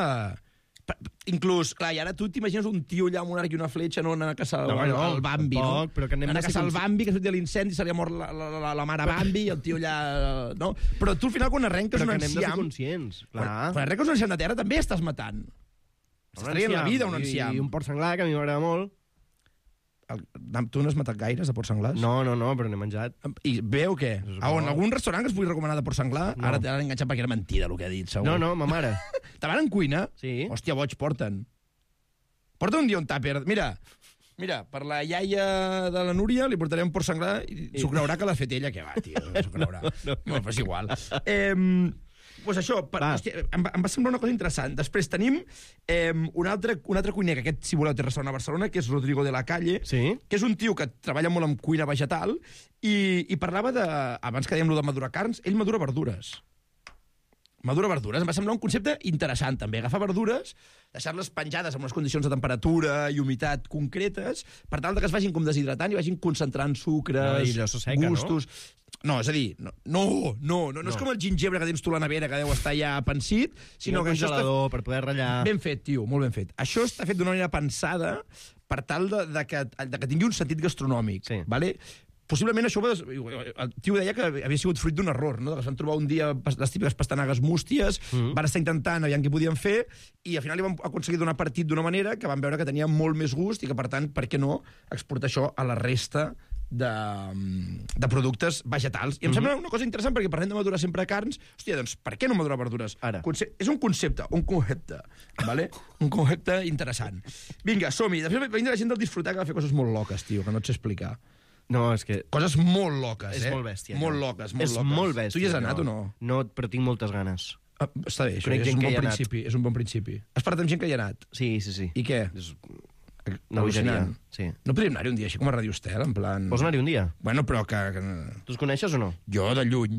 Inclús, clar, i ara tu t'imagines un tio allà amb un arc i una fletxa, no anar a caçar el, no, no, el Bambi, tampoc, no? Però que anem anar a caçar el Bambi, que ha sortit de l'incendi, se li ha mort la, la, la, la mare Bambi, i el tio allà... No? Però tu al final, quan arrenques però un enciam... Però que anem de ser conscients. Clar. Quan, quan arrenques un enciam de terra, també estàs matant. Estàs traient la vida, un enciam. I un porc senglar, que a mi m'agrada molt. El, tu no has matat gaires de porc senglars? No, no, no, però n'he menjat. I bé o què? Ah, en algun restaurant que es pugui recomanar de porc senglar? No. Ara t'han enganxat perquè era mentida el que ha dit, segur. No, no, ma mare. Te van en cuina? Sí. Hòstia, boig, porten. Porta un dia un tàper. Mira, mira, per la iaia de la Núria li portaré un porc senglar i s'ho creurà que l'ha fet ella, que va, tio, s'ho creurà. No, no, no. no, és igual. Eh... Pues això, per, hòstia, em, va, em va semblar una cosa interessant. Després tenim eh, un, altre, un altre cuiner, que aquest, si voleu, té restaurant a Barcelona, que és Rodrigo de la Calle, sí? que és un tio que treballa molt amb cuina vegetal, i, i parlava de... Abans que dèiem lo de madurar carns, ell madura verdures. Madura verdures. Em va semblar un concepte interessant, també. Agafar verdures, deixar-les penjades en unes condicions de temperatura i humitat concretes, per tal que es vagin com deshidratant i vagin concentrant sucres, no, seca, gustos... No? No, és a dir, no, no, no, no, no és com el gingebre que tens tu a la nevera, que deu estar ja pensit, sinó que això està... per poder ratllar... Ben fet, tio, molt ben fet. Això està fet d'una manera pensada per tal de, de, que, de que tingui un sentit gastronòmic, sí. Vale? Possiblement això... El tio deia que havia sigut fruit d'un error, no? Que es van trobar un dia les típiques pastanagues músties, mm. van estar intentant, aviam què podien fer, i al final li van aconseguir donar partit d'una manera que van veure que tenia molt més gust i que, per tant, per què no exportar això a la resta de, de productes vegetals. I em mm-hmm. sembla una cosa interessant, perquè parlem de madurar sempre carns. Hòstia, doncs, per què no madurar verdures? Ara. Conce és un concepte, un concepte, ¿vale? Un concepte interessant. Vinga, som-hi. Després venim de la gent del disfrutar, que va fer coses molt loques, tio, que no et sé explicar. No, és que... Coses molt loques, és eh? És molt bèstia. Molt loques, molt és loques. molt bèstia. Tu hi has anat no. o no? No, però tinc moltes ganes. Ah, està bé, això Crec és un bon principi. principi. És un bon principi. Has parlat amb gent que hi ha anat? Sí, sí, sí. I què? És... Una bogeria, sí. No podríem anar-hi un dia així com a Radio Estel, en plan... Vols anar-hi un dia? Bueno, però que... que... Tu els coneixes o no? Jo, de lluny.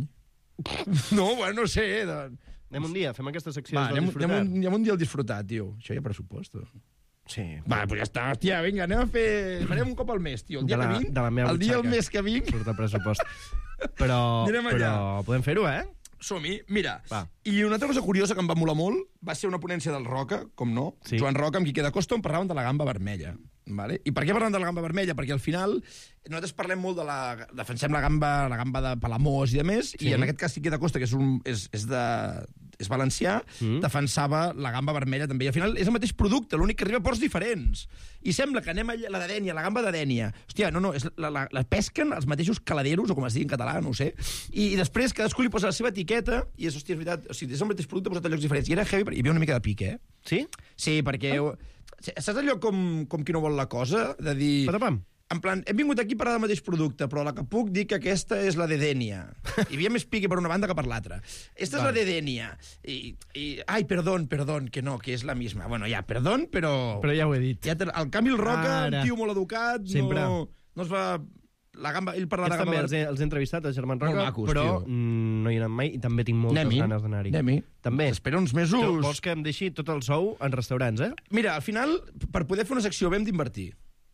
No, bueno, no sé. De... Anem un dia, fem aquesta secció Va, de anem, disfrutar. anem, un, anem un dia al disfrutar, tio. Això hi ha pressupost. Sí. Va, doncs ja està. Hòstia, vinga, anem a fer... Farem un cop al mes, tio. El dia de la, que vinc, de la meva el dia al butxaca. mes que vinc... Surt el pressupost. Però, però podem fer-ho, eh? Som-hi. Mira, va. I una altra cosa curiosa que em va molar molt va ser una ponència del Roca, com no, sí. Joan Roca, amb Quique da Costa, on parlàvem de la gamba vermella. Vale? I per què parlem de la gamba vermella? Perquè al final nosaltres parlem molt de la... defensem la gamba, la gamba de Palamós i de més, sí. I en aquest cas Quique da Costa, que és, un, és, és, de, és valencià, mm. defensava la gamba vermella també. I al final és el mateix producte, l'únic que arriba a ports diferents. I sembla que anem a la de Dènia, la gamba de Dènia. Hòstia, no, no, és la, la, la pesquen els mateixos caladeros, o com es digui en català, no ho sé, i, i després cadascú li posa la seva etiqueta, i és, hòstia, és veritat, o sigui, és el mateix producte posat a llocs diferents. I era heavy, hi havia una mica de pique, eh? Sí? Sí, perquè... Ah. Saps allò com, com qui no vol la cosa? De dir... Patapam. En plan, hem vingut aquí a parlar del mateix producte, però la que puc dir que aquesta és la de Dènia. Hi havia més pique per una banda que per l'altra. Esta és la de Dènia. I, i, ai, perdón, perdón, que no, que és la misma. Bueno, ja, perdón, però... Però ja ho he dit. Ja, al canvi el Roca, Ara. Un tio molt educat, Sempre. no, no es va... La gamba, ell parla de gamba... També els he, els he entrevistat, a Germán Roca, macos, però tio. no hi he anat mai i també tinc moltes Anem-hi. ganes d'anar-hi. Anem-hi. També. Espera uns mesos... Tu vols que em deixi tot el sou en restaurants, eh? Mira, al final, per poder fer una secció vam d'invertir.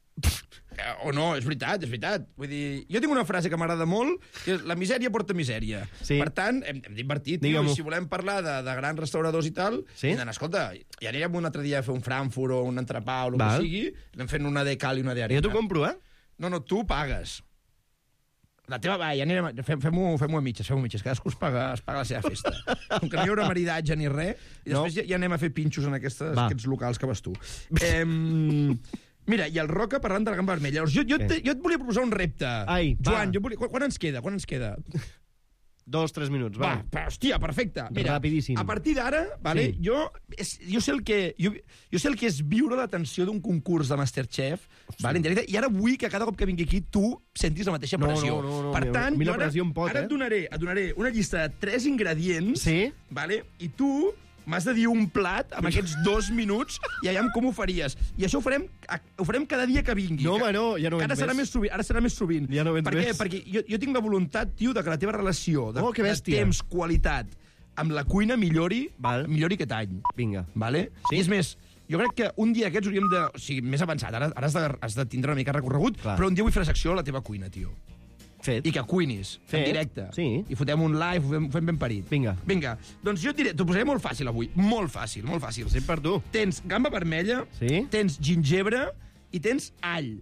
O no, és veritat, és veritat. Vull dir, jo tinc una frase que m'agrada molt, que és la misèria porta misèria. Sí. Per tant, hem, hem d'invertir, tio, i si volem parlar de, de grans restauradors i tal, sí? Hem d'anar, escolta, ja anirem un altre dia a fer un Frankfurt o un entrepà o el que sigui, anem fent una de cal i una de harina. Jo t'ho compro, eh? No, no, tu pagues. La teva, va, ja anirem, fem-ho fem fem a mitges, fem-ho a mitges, cadascú es paga, es paga la seva festa. Com que no hi haurà maridatge ni res, i després no. ja, ja anem a fer pinxos en aquestes, aquests locals que vas tu. Eh, mira, i el Roca parlant de la gamba vermella. Llavors, jo, jo, te, jo et volia proposar un repte. Ai, Joan, jo volia, quan, quan ens queda? Quan ens queda? Dos, tres minuts, va. Va, però, hòstia, perfecte. Mira, Rapidíssim. a partir d'ara, vale, Sí. jo, és, jo, sé el que, jo, jo sé el que és viure la tensió d'un concurs de Masterchef, vale, en directe, i ara vull que cada cop que vingui aquí tu sentis la mateixa No, pressió. no, no, no, per mira, tant, mira jo ara, pressió em pot, ara eh? et, donaré, et donaré una llista de tres ingredients, Sí? vale, i tu m'has de dir un plat amb aquests dos minuts i aviam com ho faries. I això ho farem, ho farem cada dia que vingui. No, home, no, ja no Que ara vens serà més. més sovint. Ara serà més sovint. Ja no vens per què? més. Perquè jo, jo tinc la voluntat, tio, de que la teva relació de, Oh, que de bèstia. temps, qualitat, amb la cuina millori, Val. millori aquest any. Vinga. Vale? Sí? I és més, jo crec que un dia aquests hauríem de... O sigui, més avançat, ara, ara has, de, has de tindre una mica recorregut, Clar. però un dia vull fer la secció a la teva cuina, tio. Fet. I que cuinis, Fet. en directe. Sí. I fotem un live, ho fem, ho fem ben parit. Vinga. Vinga. Doncs jo et diré, t'ho posaré molt fàcil avui. Molt fàcil, molt fàcil. Sí, per tu. Tens gamba vermella, Sí? tens gingebre i tens all.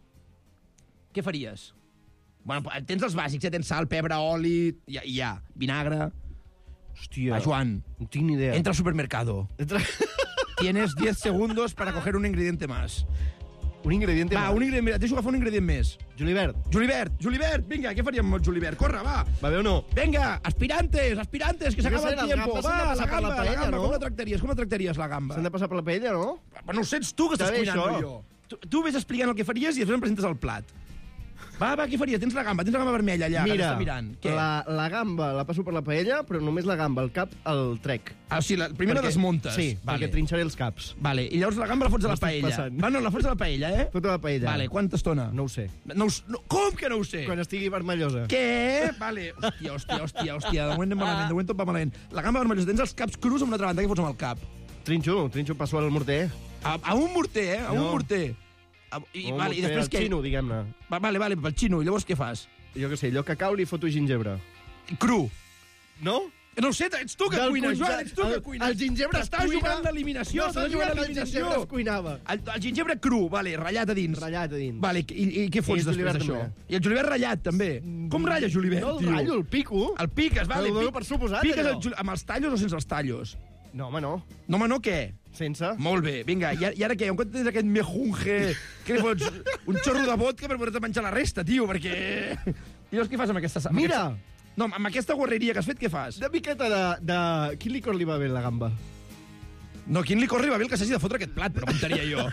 Què faries? Bueno, tens els bàsics, eh? Tens sal, pebre, oli, i ja, i ja. Vinagre. Hòstia. Va, Joan, No tinc ni idea. entra al supermercado. Entra... Tienes diez segundos para coger un ingrediente más. un ingrediente Va, más. un ingredient, deixo agafar un ingredient més. Julivert. Julivert, Julivert, vinga, què faríem amb el Julivert? Corre, va. Va bé o no? Venga, aspirantes, aspirantes, que Jo què s'acaba sé, el les tiempo. gambes s'han de Va, la passar per gamba, la la paella, gamba, no? com la tractaries? Com la tractaries, la gamba? S'han de passar per la paella, no? Però no ho sents tu, que Està estàs bé, cuinant, això. no jo. Tu, tu ves explicant el que faries i després em presentes el plat. Va, va, què faries? Tens la gamba, tens la gamba vermella allà, que Mira, t'està mirant. Què? la, la gamba la passo per la paella, però només la gamba, el cap, el trec. Ah, o sigui, la, primer la desmuntes. Sí, vale. perquè trinxaré els caps. Vale, i llavors la gamba la fots a la M'estic paella. passant. Va, no, la fots a la paella, eh? Tota la paella. Vale, quanta estona? No ho sé. No, ho s- no, com que no ho sé? Quan estigui vermellosa. Què? Vale. Hòstia, hòstia, hòstia, hòstia. De moment anem malament, de moment tot va malament. La gamba vermellosa, tens els caps crus amb una altra banda, què fots amb el cap? Trinxo, trinxo, passo al morter. A, a un morter, eh? A un No. morter. A, i, O vale, i després el què? xino, diguem-ne. Va, vale, vale, pel xino. I llavors què fas? Jo què sé, allò que cau li foto gingebre. Cru. No? No ho sé, ets tu que Del cuines, conja- Joan, ets tu que el- cuines. el gingebre es T'estàs cuina. jugant l'eliminació, No t'estàs sabia jugant que el l'eliminació. gingebre es cuinava. El, el gingebre cru, vale, ratllat a dins. Ratllat a dins. Vale, i, i què fots I el després julivert d'això? també. I el julivert ratllat, també. Com ratlla julivert, No el tio? ratllo, el pico. El piques, vale. El dono pic- per suposat, Piques allò. el, jul- amb els tallos o sense els tallos? No, home, no. No, home, no, què? Sense. Molt bé, vinga, i ara, i ara què? En compte tens aquest mejunge, que li fots un xorro de vodka per poder-te menjar la resta, tio, perquè... I llavors què fas amb aquesta... Amb Mira! Aquesta... No, amb aquesta guarreria que has fet, què fas? Una miqueta de, de... Quin licor li va bé la gamba? No, quin licor li va bé el que s'hagi de fotre aquest plat, preguntaria jo.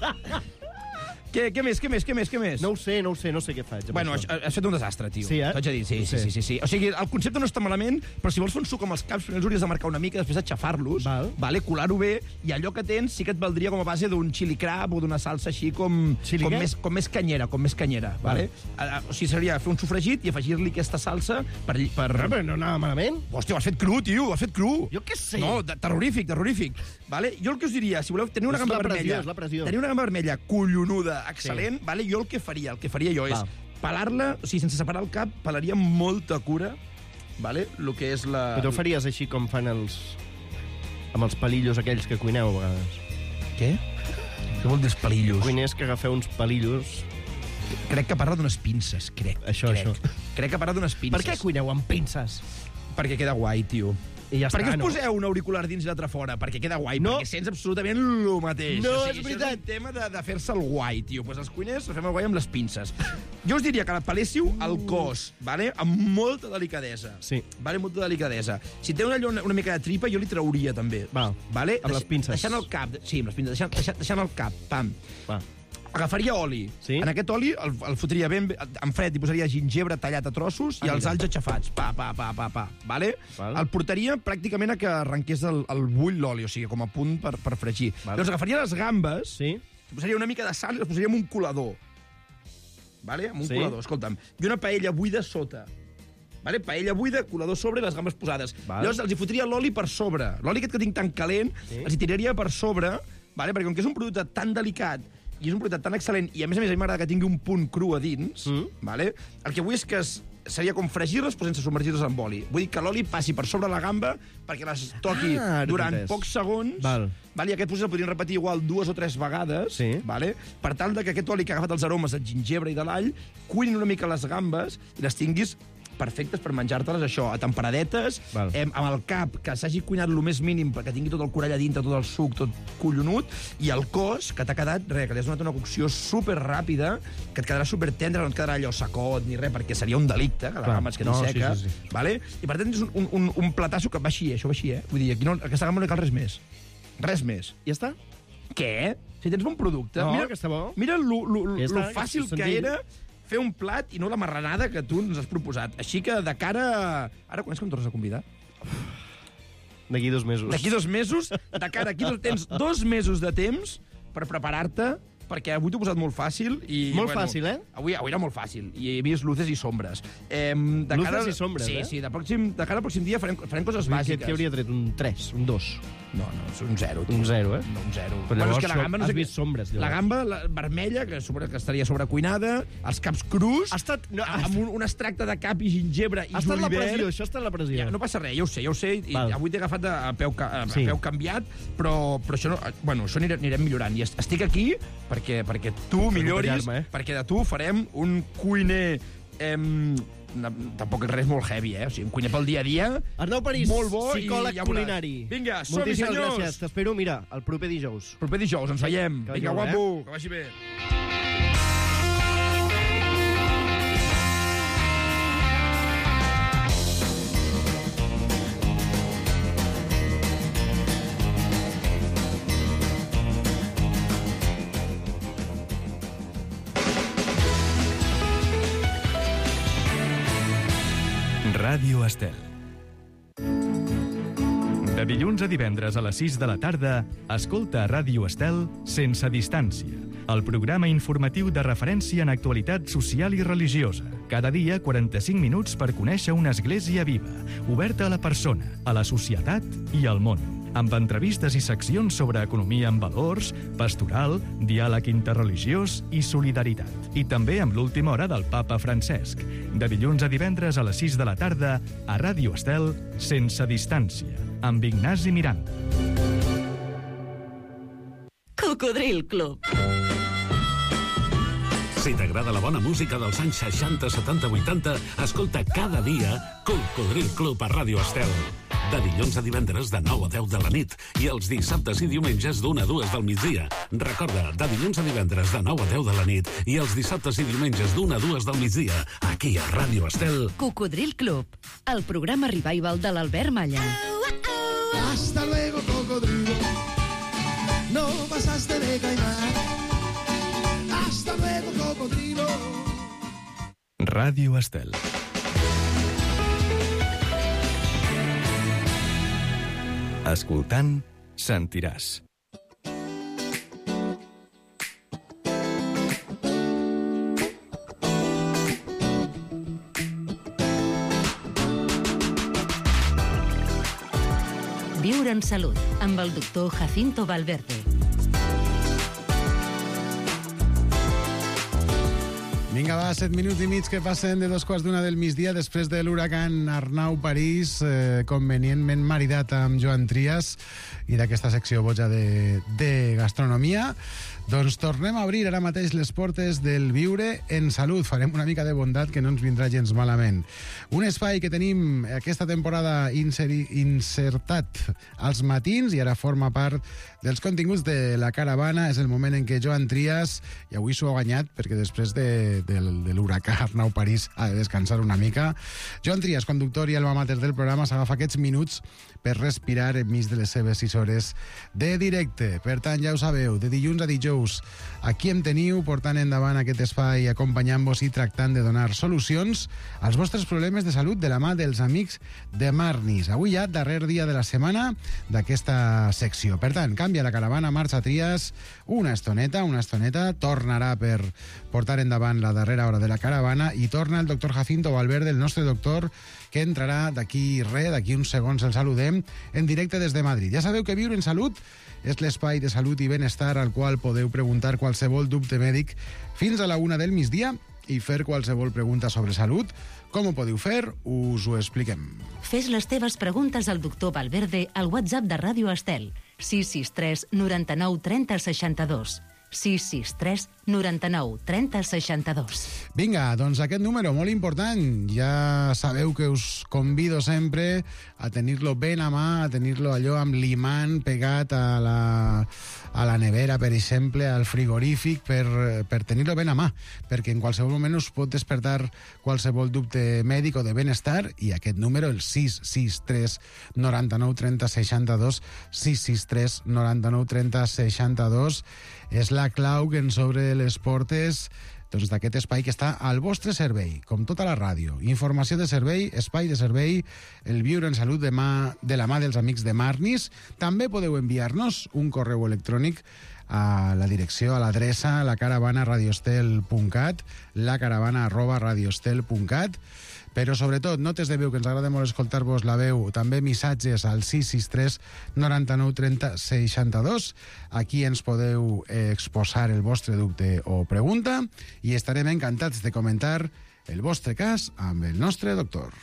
Què, què més, què més, què més, què més? No ho sé, no ho sé, no sé què faig. amb Bueno, això. has, has fet un desastre, tio. Sí, eh? T'haig de dir, sí, Ho sí, sé. sí, sí, sí. O sigui, el concepte no està malament, però si vols fer un suc amb els caps, primer els hauries de marcar una mica, després aixafar-los, Val. vale, colar-ho bé, i allò que tens sí que et valdria com a base d'un chili crab o d'una salsa així com, Chili com, què? més, com més canyera, com més canyera, vale? Uh, o sigui, seria fer un sofregit i afegir-li aquesta salsa per... per... Però, però no anava malament. Hòstia, ho has fet cru, tio, ho has fet cru. Jo què sé. No, de- terrorífic, terrorífic. Vale? Jo el que us diria, si voleu tenir una És gamba la pressió, vermella... és la pressió. Tenir una gamba vermella collonuda, excel·lent, vale? Jo el que faria, el que faria jo és Va. pelar-la, o sigui, sense separar el cap, pelaria amb molta cura, vale? El que és la... Però ho faries així com fan els... amb els palillos aquells que cuineu a vegades. Què? Què vol dir els pelillos? Cuiners que agafeu uns palillos... Crec que parla d'unes pinces, crec. Això, crec. això. Crec que parla d'unes pinces. Per què cuineu amb pinces? Perquè queda guai, tio. I ja per què està, us no? poseu un auricular dins i l'altre fora? Perquè queda guai, No. perquè sents absolutament el mateix. No, o és sigui, veritat. Això és un tema de, de fer-se el guai, tio. Pues els cuiners fem el guai amb les pinces. Jo us diria que la peléssiu al cos, vale? Amb molta delicadesa. Sí. Vale? Molta delicadesa. Si té una, una, una mica de tripa, jo li trauria, també. Va. Vale? Amb les pinces. Deixant el cap. Sí, amb les pinces. Deixant, deixant, deixant el cap. Pam. Va. Agafaria oli. Sí. En aquest oli el, el fotria ben, en fred, i posaria gingebre tallat a trossos i Ah, els mira. alls aixafats. Pa, pa, pa, pa, pa. Vale? Val. El portaria pràcticament a que arrenqués el, el bull l'oli, o sigui, com a punt per, per fregir. Val. Llavors agafaria les gambes, Sí? posaria una mica de sal i les posaria en un colador. Vale? En un Sí. colador, escolta'm. I una paella buida sota. Vale? Paella buida, colador sobre i les gambes posades. Val. Llavors els hi fotria l'oli per sobre. L'oli aquest que tinc tan calent, Sí. els hi tiraria per sobre, vale? Perquè com que és un producte tan delicat i és un producte tan excel·lent, i a més a més a mi m'agrada que tingui un punt cru a dins, Mm. vale? El que vull és que es, seria com fregir-les però sense submergir-les amb oli. Vull dir que l'oli passi per sobre la gamba perquè les toqui Ah, ara durant t'he entès. pocs segons. Val. Vale? I aquest procés el podríem repetir igual dues o tres vegades, Sí. vale? Per tal de que aquest oli que ha agafat els aromes del gingebre i de l'all cuinin una mica les gambes i les tinguis perfectes per menjar-te-les, això, a temperadetes, eh, amb el cap, que s'hagi cuinat el més mínim perquè tingui tot el corall a dintre, tot el suc, tot collonut, i el cos, que t'ha quedat, res, que li has donat una cocció super ràpida, que et quedarà super tendre, no et quedarà allò secot ni res, perquè seria un delicte, que la gamba es quedi no, seca. Sí, sí, sí. Vale? I per tant és un, un, un platasso que va així, això va així, eh? Vull dir, aquí no, aquesta gamba no hi cal res més. Res més. Ja està? Què? Si tens bon producte. No, mira, que està bo. Mira lo, lo, Ja lo està, fàcil que que senzill. era fer un plat i no la marranada que tu ens has proposat. Així que de cara... Ara, quan és que em tornes a convidar? D'aquí dos mesos. D'aquí dos mesos, de cara aquí tens dos mesos de temps per preparar-te, perquè avui t'ho he posat molt fàcil. I, Molt fàcil, eh? Avui, avui era molt fàcil, i he vist luces i sombres. Eh, de Luces cara, i sombres, sí, eh? Sí, de, pròxim, de cara al pròxim dia farem, farem coses bàsiques. Què hauria tret? Un tres, un dos? No, no, és un zero. Un zero, eh? No, un zero. Però llavors és que la gamba, no has sé vist què- sombres, llavors. La gamba la vermella, que, sobre, que estaria sobrecuinada, els caps crus, Ha estat... No, ha amb un, un extracte de cap i gingebre i Ha estat la julivert. pressió, això ha estat la pressió. Ja, no passa res, ja ho sé, ja ho sé, i Val. avui t'he agafat a, a, peu, ca- a, Sí. a peu canviat, però, però això, no, bueno, això anirem, anirem millorant. I est- estic aquí perquè, perquè tu milloris, acompanyar-me, eh? perquè de tu farem un cuiner... Em, no, tampoc és res molt heavy, eh? O sigui, un cuiner pel dia a dia... Arnau París, molt bo, psicòleg i ja veuràs. culinari. Vinga, som-hi, Moltíssimes senyors! gràcies. T'espero, mira, el proper dijous. Proper dijous, ens veiem. Que vagi Vinga, molt bé, guapo, que vagi bé. Ràdio Estel. De dilluns a divendres a les sis de la tarda, escolta a Ràdio Estel Sense Distància, el programa informatiu de referència en actualitat social i religiosa. Cada dia, quaranta-cinc minuts per conèixer una església viva, oberta a la persona, a la societat i al món, amb entrevistes i seccions sobre economia amb valors, pastoral, diàleg interreligiós i solidaritat. I també amb l'última hora del papa Francesc. De dilluns a divendres a les sis de la tarda, a Ràdio Estel, Sense Distància, amb Ignasi Miranda. Cocodril Club. Si t'agrada la bona música dels anys seixanta, setanta, vuitanta, escolta cada dia Cocodril Club a Ràdio Estel. De dilluns a divendres de nou a deu de la nit i els dissabtes i diumenges d'una a dues del migdia. Recorda, de dilluns a divendres de nou a deu de la nit i els dissabtes i diumenges d'una a dues del migdia, aquí a Ràdio Estel. Cocodril Club, el programa revival de l'Albert Malla. Hasta luego, cocodrilo. No pasaste de caimán. Hasta luego, cocodrilo. Ràdio Estel. Escoltant, sentiràs. Viure en salut, amb el doctor Jacinto Valverde. Vinga, va, set minuts i mig que passen de dos quarts d'una del migdia després de l'huracan Arnau París, eh, convenientment maridat amb Joan Trias, i d'aquesta secció boja de, de gastronomia. Doncs tornem a obrir ara mateix les portes del Viure en Salut. Farem una mica de bondat que no ens vindrà gens malament. Un espai que tenim aquesta temporada inseri, insertat als matins i ara forma part dels continguts de la caravana. És el moment en què Joan Trias, i avui s'ho ha guanyat perquè després de, de, de l'huracà Arnau París ha de descansar una mica. Joan Trias, conductor i alma mater del programa, s'agafa aquests minuts per respirar enmig de les seves sis hores de directe. Per tant, ja ho sabeu, de dilluns a dijous, aquí em teniu portant endavant aquest espai, acompanyant-vos i tractant de donar solucions als vostres problemes de salut de la mà dels amics de Marnis. Avui ja, darrer dia de la setmana d'aquesta secció. Per tant, canvia la caravana, marxa Trias, una estoneta, una estoneta, tornarà per portar endavant la darrera hora de la caravana i torna el doctor Jacinto Valverde, el nostre doctor, que entrarà d'aquí res, d'aquí uns segons el saludem, en directe des de Madrid. Ja sabeu que Viure en Salut és l'espai de salut i benestar al qual podeu preguntar qualsevol dubte mèdic fins a la una del migdia i fer qualsevol pregunta sobre salut. Com ho podeu fer? Us ho expliquem. Fes les teves preguntes al doctor Valverde al WhatsApp de Ràdio Estel, sis sis tres, noranta-nou, trenta, seixanta-dos. sis sis tres noranta-nou trenta seixanta-dos. Vinga, doncs aquest número molt important. Ja sabeu que us convido sempre a tenir-lo ben a mà, a tenir-lo allò amb l'imant pegat a la, a la nevera, per exemple, al frigorífic, per, per tenir-lo ben a mà, perquè en qualsevol moment us pot despertar qualsevol dubte mèdic o de benestar, i aquest número, el sis sis tres noranta-nou trenta seixanta-dos, sis sis tres noranta-nou trenta seixanta-dos, és la clau que ens obre les portes doncs, d'aquest espai que està al vostre servei, com tota la ràdio. Informació de servei, espai de servei, el viure en salut de, mà, de la mà dels amics de Marnis. També podeu enviar-nos un correu electrònic a la direcció, a l'adreça lacaravana radiostel punt cat, lacaravana arroba radiostel punt cat. Però, sobretot, notes de veu, que ens agrada molt escoltar-vos la veu, també missatges al sis sis tres noranta-nou trenta seixanta-dos. Aquí ens podeu eh, exposar el vostre dubte o pregunta i estarem encantats de comentar el vostre cas amb el nostre doctor.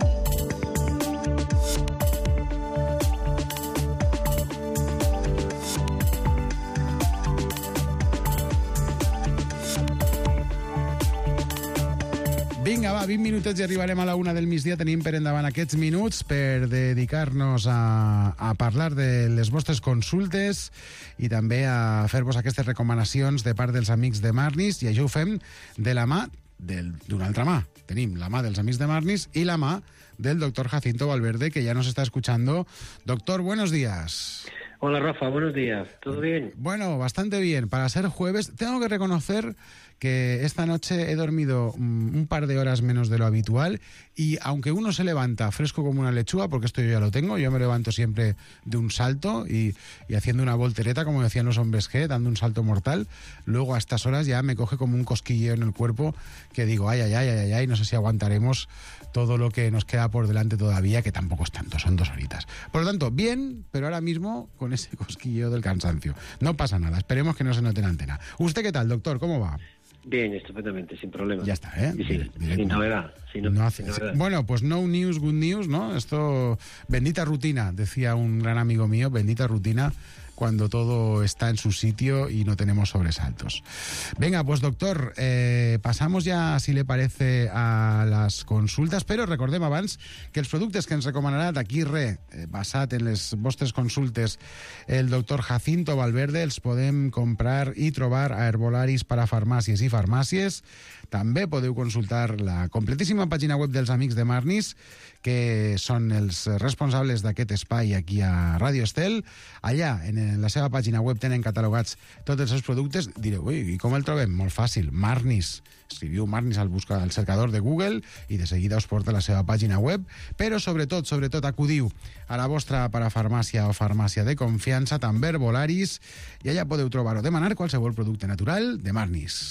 Vinga, va, vint minutets i arribarem a la una del migdia. Tenim per endavant aquests minuts per dedicar-nos a, a parlar de les vostres consultes i també a fer-vos aquestes recomanacions de part dels amics de Marnis, i això ho fem de la mà d'una altra mà. Tenim la mà dels amics de Marnis i la mà del doctor Jacinto Valverde, que ya nos está escuchando. Doctor, buenos días. Hola, Rafa, buenos días. ¿Todo bien? Bueno, bastante bien. Para ser jueves, tengo que reconocer que esta noche he dormido un par de horas menos de lo habitual, y aunque uno se levanta fresco como una lechuga, porque esto yo ya lo tengo, yo me levanto siempre de un salto y, y haciendo una voltereta, como decían los hombres G, dando un salto mortal, luego a estas horas ya me coge como un cosquilleo en el cuerpo que digo, ay, ay, ay, ay, ay, no sé si aguantaremos todo lo que nos queda por delante todavía, que tampoco es tanto, son dos horitas. Por lo tanto, bien, pero ahora mismo con ese cosquilleo del cansancio. No pasa nada, esperemos que no se note en antena. ¿Usted qué tal, doctor? ¿Cómo va? Bien, estupendamente, sin problema. Ya está, ¿eh? Sí, sí, Direct, sin novedad. Sin, no, no hace, sin novedad. Bueno, pues no news, good news, ¿no? Esto, bendita rutina, decía un gran amigo mío, bendita rutina cuando todo está en su sitio y no tenemos sobresaltos. Venga, pues doctor, eh, passamos ja, si le parece, a les consultes, però recordem abans que els productes que ens recomanarà d'aquí res, eh, basat en les vostres consultes, el doctor Jacinto Valverde, els podem comprar i trobar a herbolaris per a farmàcies i farmàcies. També podeu consultar la completíssima pàgina web dels amics de Marnis, que són els responsables d'aquest espai aquí a Ràdio Estel. Allà, en la seva pàgina web, tenen catalogats tots els seus productes. Direu, ui, i com el trobem? Molt fàcil, Marnis. Escriviu Marnis al, busca, al cercador de Google i de seguida us porta a la seva pàgina web. Però, sobretot, sobretot, acudiu a la vostra parafarmàcia o farmàcia de confiança, també herbolaris, i allà podeu trobar o demanar qualsevol producte natural de Marnis.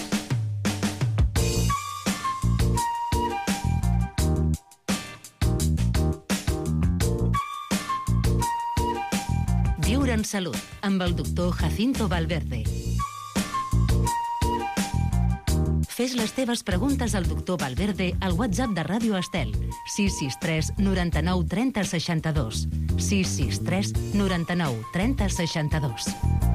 Viure en salut, amb el doctor Jacinto Valverde. Fes les teves preguntes al doctor Valverde al WhatsApp de Ràdio Estel, sis sis tres noranta-nou trenta seixanta-dos, sis sis tres noranta-nou trenta seixanta-dos.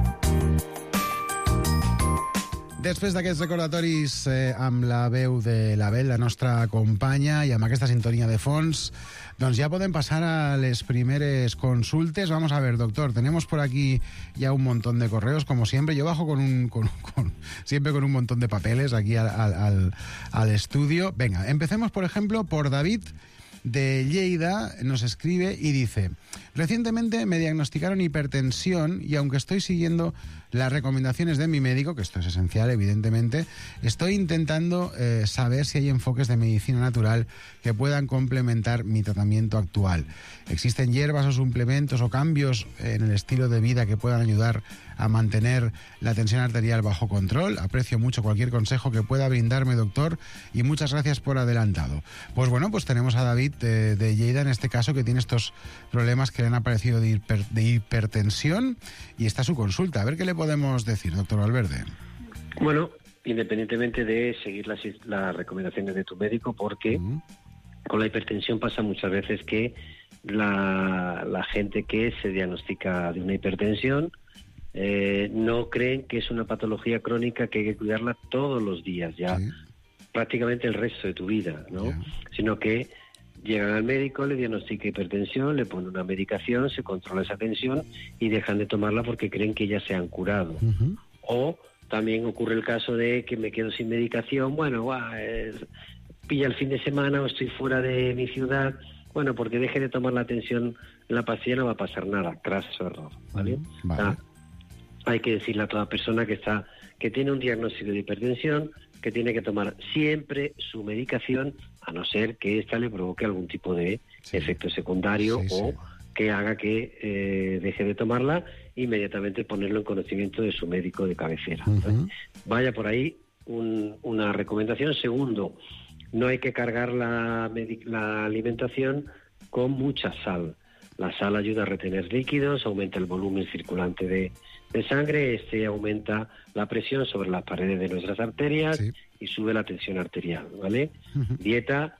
Després d'aquests recordatoris eh, amb la veu de l'Abel, la nostra companya, i amb aquesta sintonia de fons, doncs ya podem pasar a les primeres consultes. Vamos a ver, doctor, tenemos por aquí ya un montón de correos, como siempre. Yo bajo con un, con, con, siempre con un montón de papeles aquí al, al, al estudio. Venga, empecemos, por ejemplo, por David de Lleida. Nos escribe y dice: recientemente me diagnosticaron hipertensión y aunque estoy siguiendo las recomendaciones de mi médico, que esto es esencial, evidentemente, estoy intentando eh, saber si hay enfoques de medicina natural que puedan complementar mi tratamiento actual. ¿Existen hierbas o suplementos o cambios en el estilo de vida que puedan ayudar a mantener la tensión arterial bajo control? Aprecio mucho cualquier consejo que pueda brindarme, doctor, y muchas gracias por adelantado. Pues bueno, pues tenemos a David de, de Lleida, en este caso, que tiene estos problemas que le han aparecido de, hiper, de hipertensión, y está su consulta. A ver qué le podemos decir, doctor Valverde. Bueno, independientemente de seguir las, las recomendaciones de tu médico, porque uh-huh. con la hipertensión pasa muchas veces que la, la gente que se diagnostica de una hipertensión eh, no creen que es una patología crónica que hay que cuidarla todos los días, ya sí. prácticamente el resto de tu vida, ¿no? Yeah. Sino que llegan al médico, le diagnostica hipertensión, le pone una medicación, se controla esa tensión y dejan de tomarla porque creen que ya se han curado. Uh-huh. O también ocurre el caso de que me quedo sin medicación, bueno, guau, es, pilla el fin de semana o estoy fuera de mi ciudad, bueno, porque deje de tomar la atención en la pastilla no va a pasar nada, craso error, ¿vale? Uh-huh. Vale. O sea, hay que decirle a toda persona que está que tiene un diagnóstico de hipertensión que tiene que tomar siempre su medicación, a no ser que ésta le provoque algún tipo de sí. efecto secundario sí, o sí. que haga que eh, deje de tomarla, inmediatamente ponerlo en conocimiento de su médico de cabecera. Uh-huh. Vaya por ahí un, una recomendación. Segundo, no hay que cargar la, la alimentación con mucha sal. La sal ayuda a retener líquidos, aumenta el volumen circulante de, de sangre, este aumenta la presión sobre las paredes de nuestras arterias sí. y sube la tensión arterial, ¿vale? Uh-huh. Dieta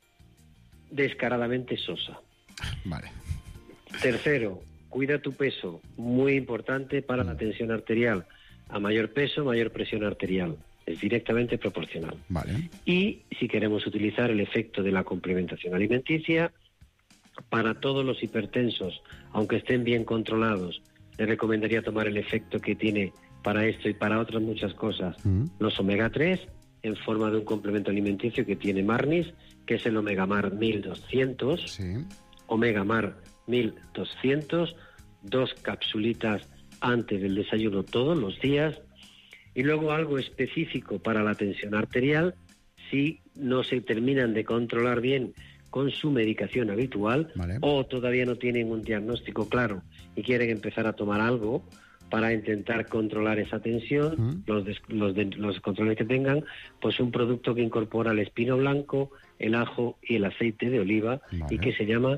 descaradamente sosa. Vale. Tercero, cuida tu peso, muy importante para uh-huh. la tensión arterial. A mayor peso, mayor presión arterial. Es directamente proporcional. Vale. Y si queremos utilizar el efecto de la complementación alimenticia, para todos los hipertensos, aunque estén bien controlados, les recomendaría tomar el efecto que tiene para esto y para otras muchas cosas, mm. los omega tres, en forma de un complemento alimenticio que tiene Marnis, que es el Omega Mar mil doscientos, sí. Omega Mar mil doscientos, dos capsulitas antes del desayuno todos los días, y luego algo específico para la tensión arterial, si no se terminan de controlar bien con su medicación habitual, vale. o todavía no tienen un diagnóstico claro y quieren empezar a tomar algo para intentar controlar esa tensión, uh-huh. los, des, los, de, los controles que tengan, pues un producto que incorpora el espino blanco, el ajo y el aceite de oliva, vale. y que se llama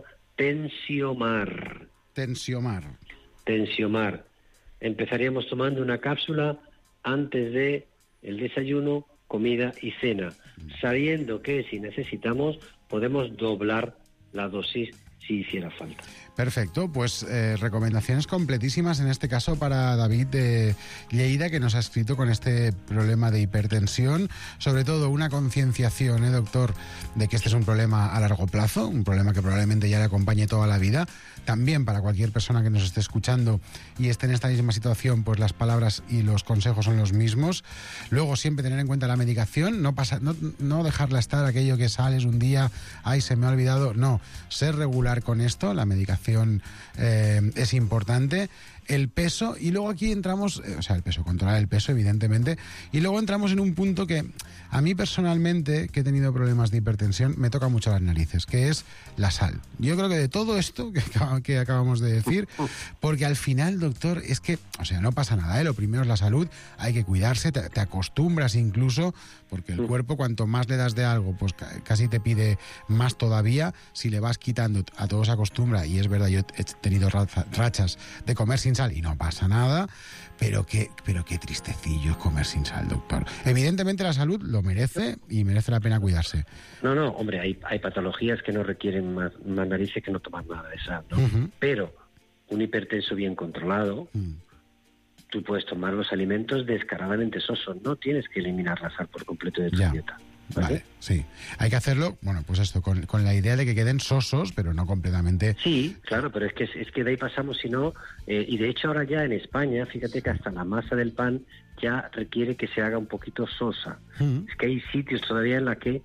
Tensiomar. Tensiomar. Tensiomar. Empezaríamos tomando una cápsula antes de el desayuno, comida y cena, sabiendo que si necesitamos podemos doblar la dosis si hiciera falta. Perfecto, pues eh, recomendaciones completísimas en este caso para David de Lleida, que nos ha escrito con este problema de hipertensión, sobre todo una concienciación, ¿eh, doctor?, de que este es un problema a largo plazo, un problema que probablemente ya le acompañe toda la vida. También para cualquier persona que nos esté escuchando y esté en esta misma situación, pues las palabras y los consejos son los mismos. Luego siempre tener en cuenta la medicación, no, pasa, no, no dejarla estar aquello que sales un día, ay, se me ha olvidado, no, ser regular con esto, la medicación eh, es importante. El peso, y luego aquí entramos, eh, o sea, el peso, controlar el peso, evidentemente, y luego entramos en un punto que a mí personalmente, que he tenido problemas de hipertensión, me toca mucho las narices, que es la sal. Yo creo que de todo esto que, que acabamos de decir, porque al final, doctor, es que, o sea, no pasa nada, ¿eh? Lo primero es la salud, hay que cuidarse, te, te acostumbras incluso, porque el cuerpo cuanto más le das de algo, pues casi te pide más todavía. Si le vas quitando, a todos se acostumbra, y es verdad, yo he tenido rachas de comer sin sal y no pasa nada, pero qué, pero qué tristecillo es comer sin sal, doctor. Evidentemente la salud lo merece y merece la pena cuidarse. No, no, hombre, hay, hay patologías que no requieren más, más narices que no tomar nada de sal, ¿no? Uh-huh. Pero un hipertenso bien controlado, uh-huh. tú puedes tomar los alimentos descaradamente sosos, no tienes que eliminar la sal por completo de tu ya. dieta. ¿Vale? Vale, sí. Hay que hacerlo, bueno, pues esto, con, con la idea de que queden sosos, pero no completamente... Sí, claro, pero es que, es que de ahí pasamos, si no... Eh, y de hecho ahora ya en España, fíjate que hasta la masa del pan ya requiere que se haga un poquito sosa. Uh-huh. Es que hay sitios todavía en la que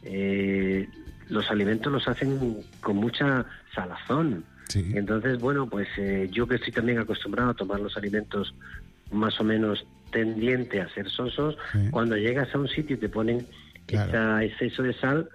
eh, los alimentos los hacen con mucha salazón. Sí. Entonces, bueno, pues eh, yo que estoy también acostumbrado a tomar los alimentos más o menos tendiente a ser sosos, sí. cuando llegas a un sitio y te ponen... Claro. Este exceso de sal,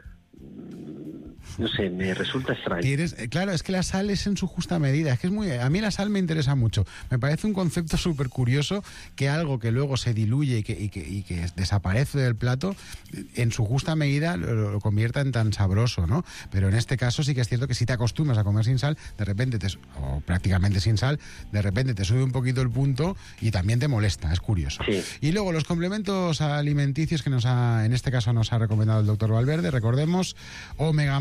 no sé, me resulta extraño. Tienes, claro, es que la sal es en su justa medida. Es que es muy, a mí la sal me interesa mucho. Me parece un concepto súper curioso que algo que luego se diluye y que, y, que, y que desaparece del plato, en su justa medida lo, lo convierta en tan sabroso, ¿no? Pero en este caso sí que es cierto que si te acostumbras a comer sin sal, de repente, te, o prácticamente sin sal, de repente te sube un poquito el punto y también te molesta. Es curioso. Sí. Y luego los complementos alimenticios que nos ha, en este caso nos ha recomendado el doctor Valverde, recordemos, Omega Mar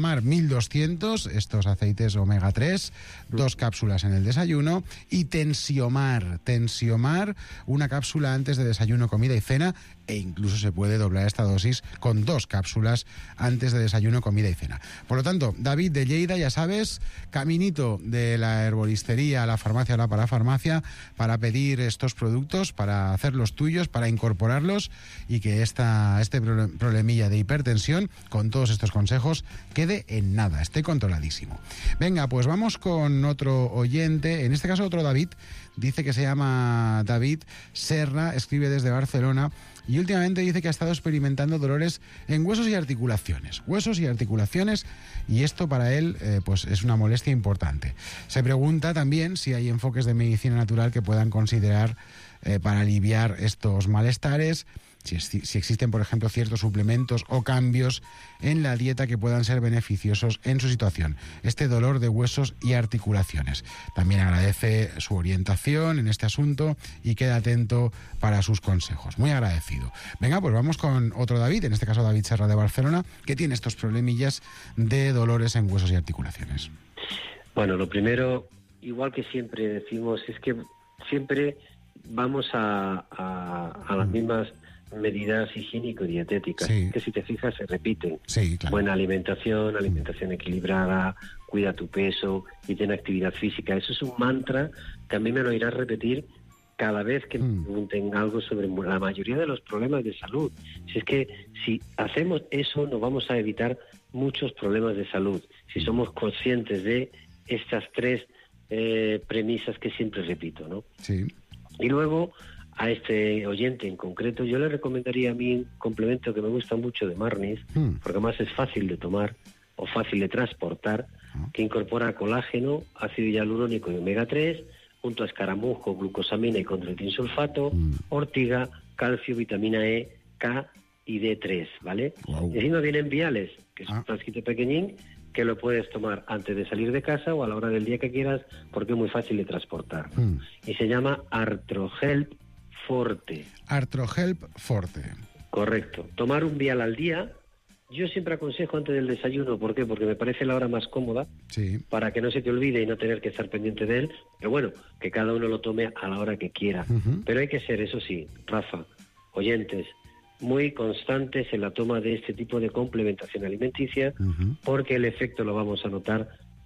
Tensiomar mil doscientos, estos aceites omega tres, dos cápsulas en el desayuno, y Tensiomar, Tensiomar, una cápsula antes de desayuno, comida y cena, e incluso se puede doblar esta dosis con dos cápsulas antes de desayuno, comida y cena. Por lo tanto, David de Lleida, ya sabes, caminito de la herboristería a la farmacia o la parafarmacia para pedir estos productos, para hacerlos tuyos, para incorporarlos y que esta, este problemilla de hipertensión, con todos estos consejos, quede en nada, esté controladísimo. Venga, pues vamos con otro oyente, en este caso otro David, dice que se llama David Serra, escribe desde Barcelona, y últimamente dice que ha estado experimentando dolores en huesos y articulaciones. Huesos y articulaciones, y esto para él eh, pues es una molestia importante. Se pregunta también si hay enfoques de medicina natural que puedan considerar eh, para aliviar estos malestares, si, si existen, por ejemplo, ciertos suplementos o cambios en la dieta que puedan ser beneficiosos en su situación. Este dolor de huesos y articulaciones. También agradece su orientación en este asunto y queda atento para sus consejos. Muy agradecido. Venga, pues vamos con otro David, en este caso David Serra de Barcelona, que tiene estos problemillas de dolores en huesos y articulaciones. Bueno, lo primero, igual que siempre decimos, es que siempre vamos a, a, a las mismas medidas higiénico-dietéticas, sí, que si te fijas se repiten. Sí, claro. Buena alimentación, alimentación equilibrada, cuida tu peso y ten actividad física. Eso es un mantra que a mí me lo irás a repetir cada vez que me pregunten algo sobre la mayoría de los problemas de salud. Si es que si hacemos eso nos vamos a evitar muchos problemas de salud, si somos conscientes de estas tres eh, premisas que siempre repito, ¿no? Sí. Y luego, a este oyente en concreto, yo le recomendaría a mí un complemento que me gusta mucho de Marnis, mm. porque además es fácil de tomar o fácil de transportar, mm. que incorpora colágeno, ácido hialurónico y omega tres, junto a escaramujo, glucosamina y condroitinsulfato, mm. ortiga, calcio, vitamina E, K y D tres, ¿vale? Wow. Y encima vienen viales, que es ah. un frasquito pequeñín, que lo puedes tomar antes de salir de casa o a la hora del día que quieras, porque es muy fácil de transportar. Mm. Y se llama Artrohelp Forte. Artrohelp Forte. Correcto. Tomar un vial al día, yo siempre aconsejo antes del desayuno. ¿Por qué? Porque me parece la hora más cómoda, sí, para que no se te olvide y no tener que estar pendiente de él. Pero bueno, que cada uno lo tome a la hora que quiera. Uh-huh. Pero hay que ser, eso sí, Rafa, oyentes, muy constantes en la toma de este tipo de complementación alimenticia, uh-huh, porque el efecto lo vamos a notar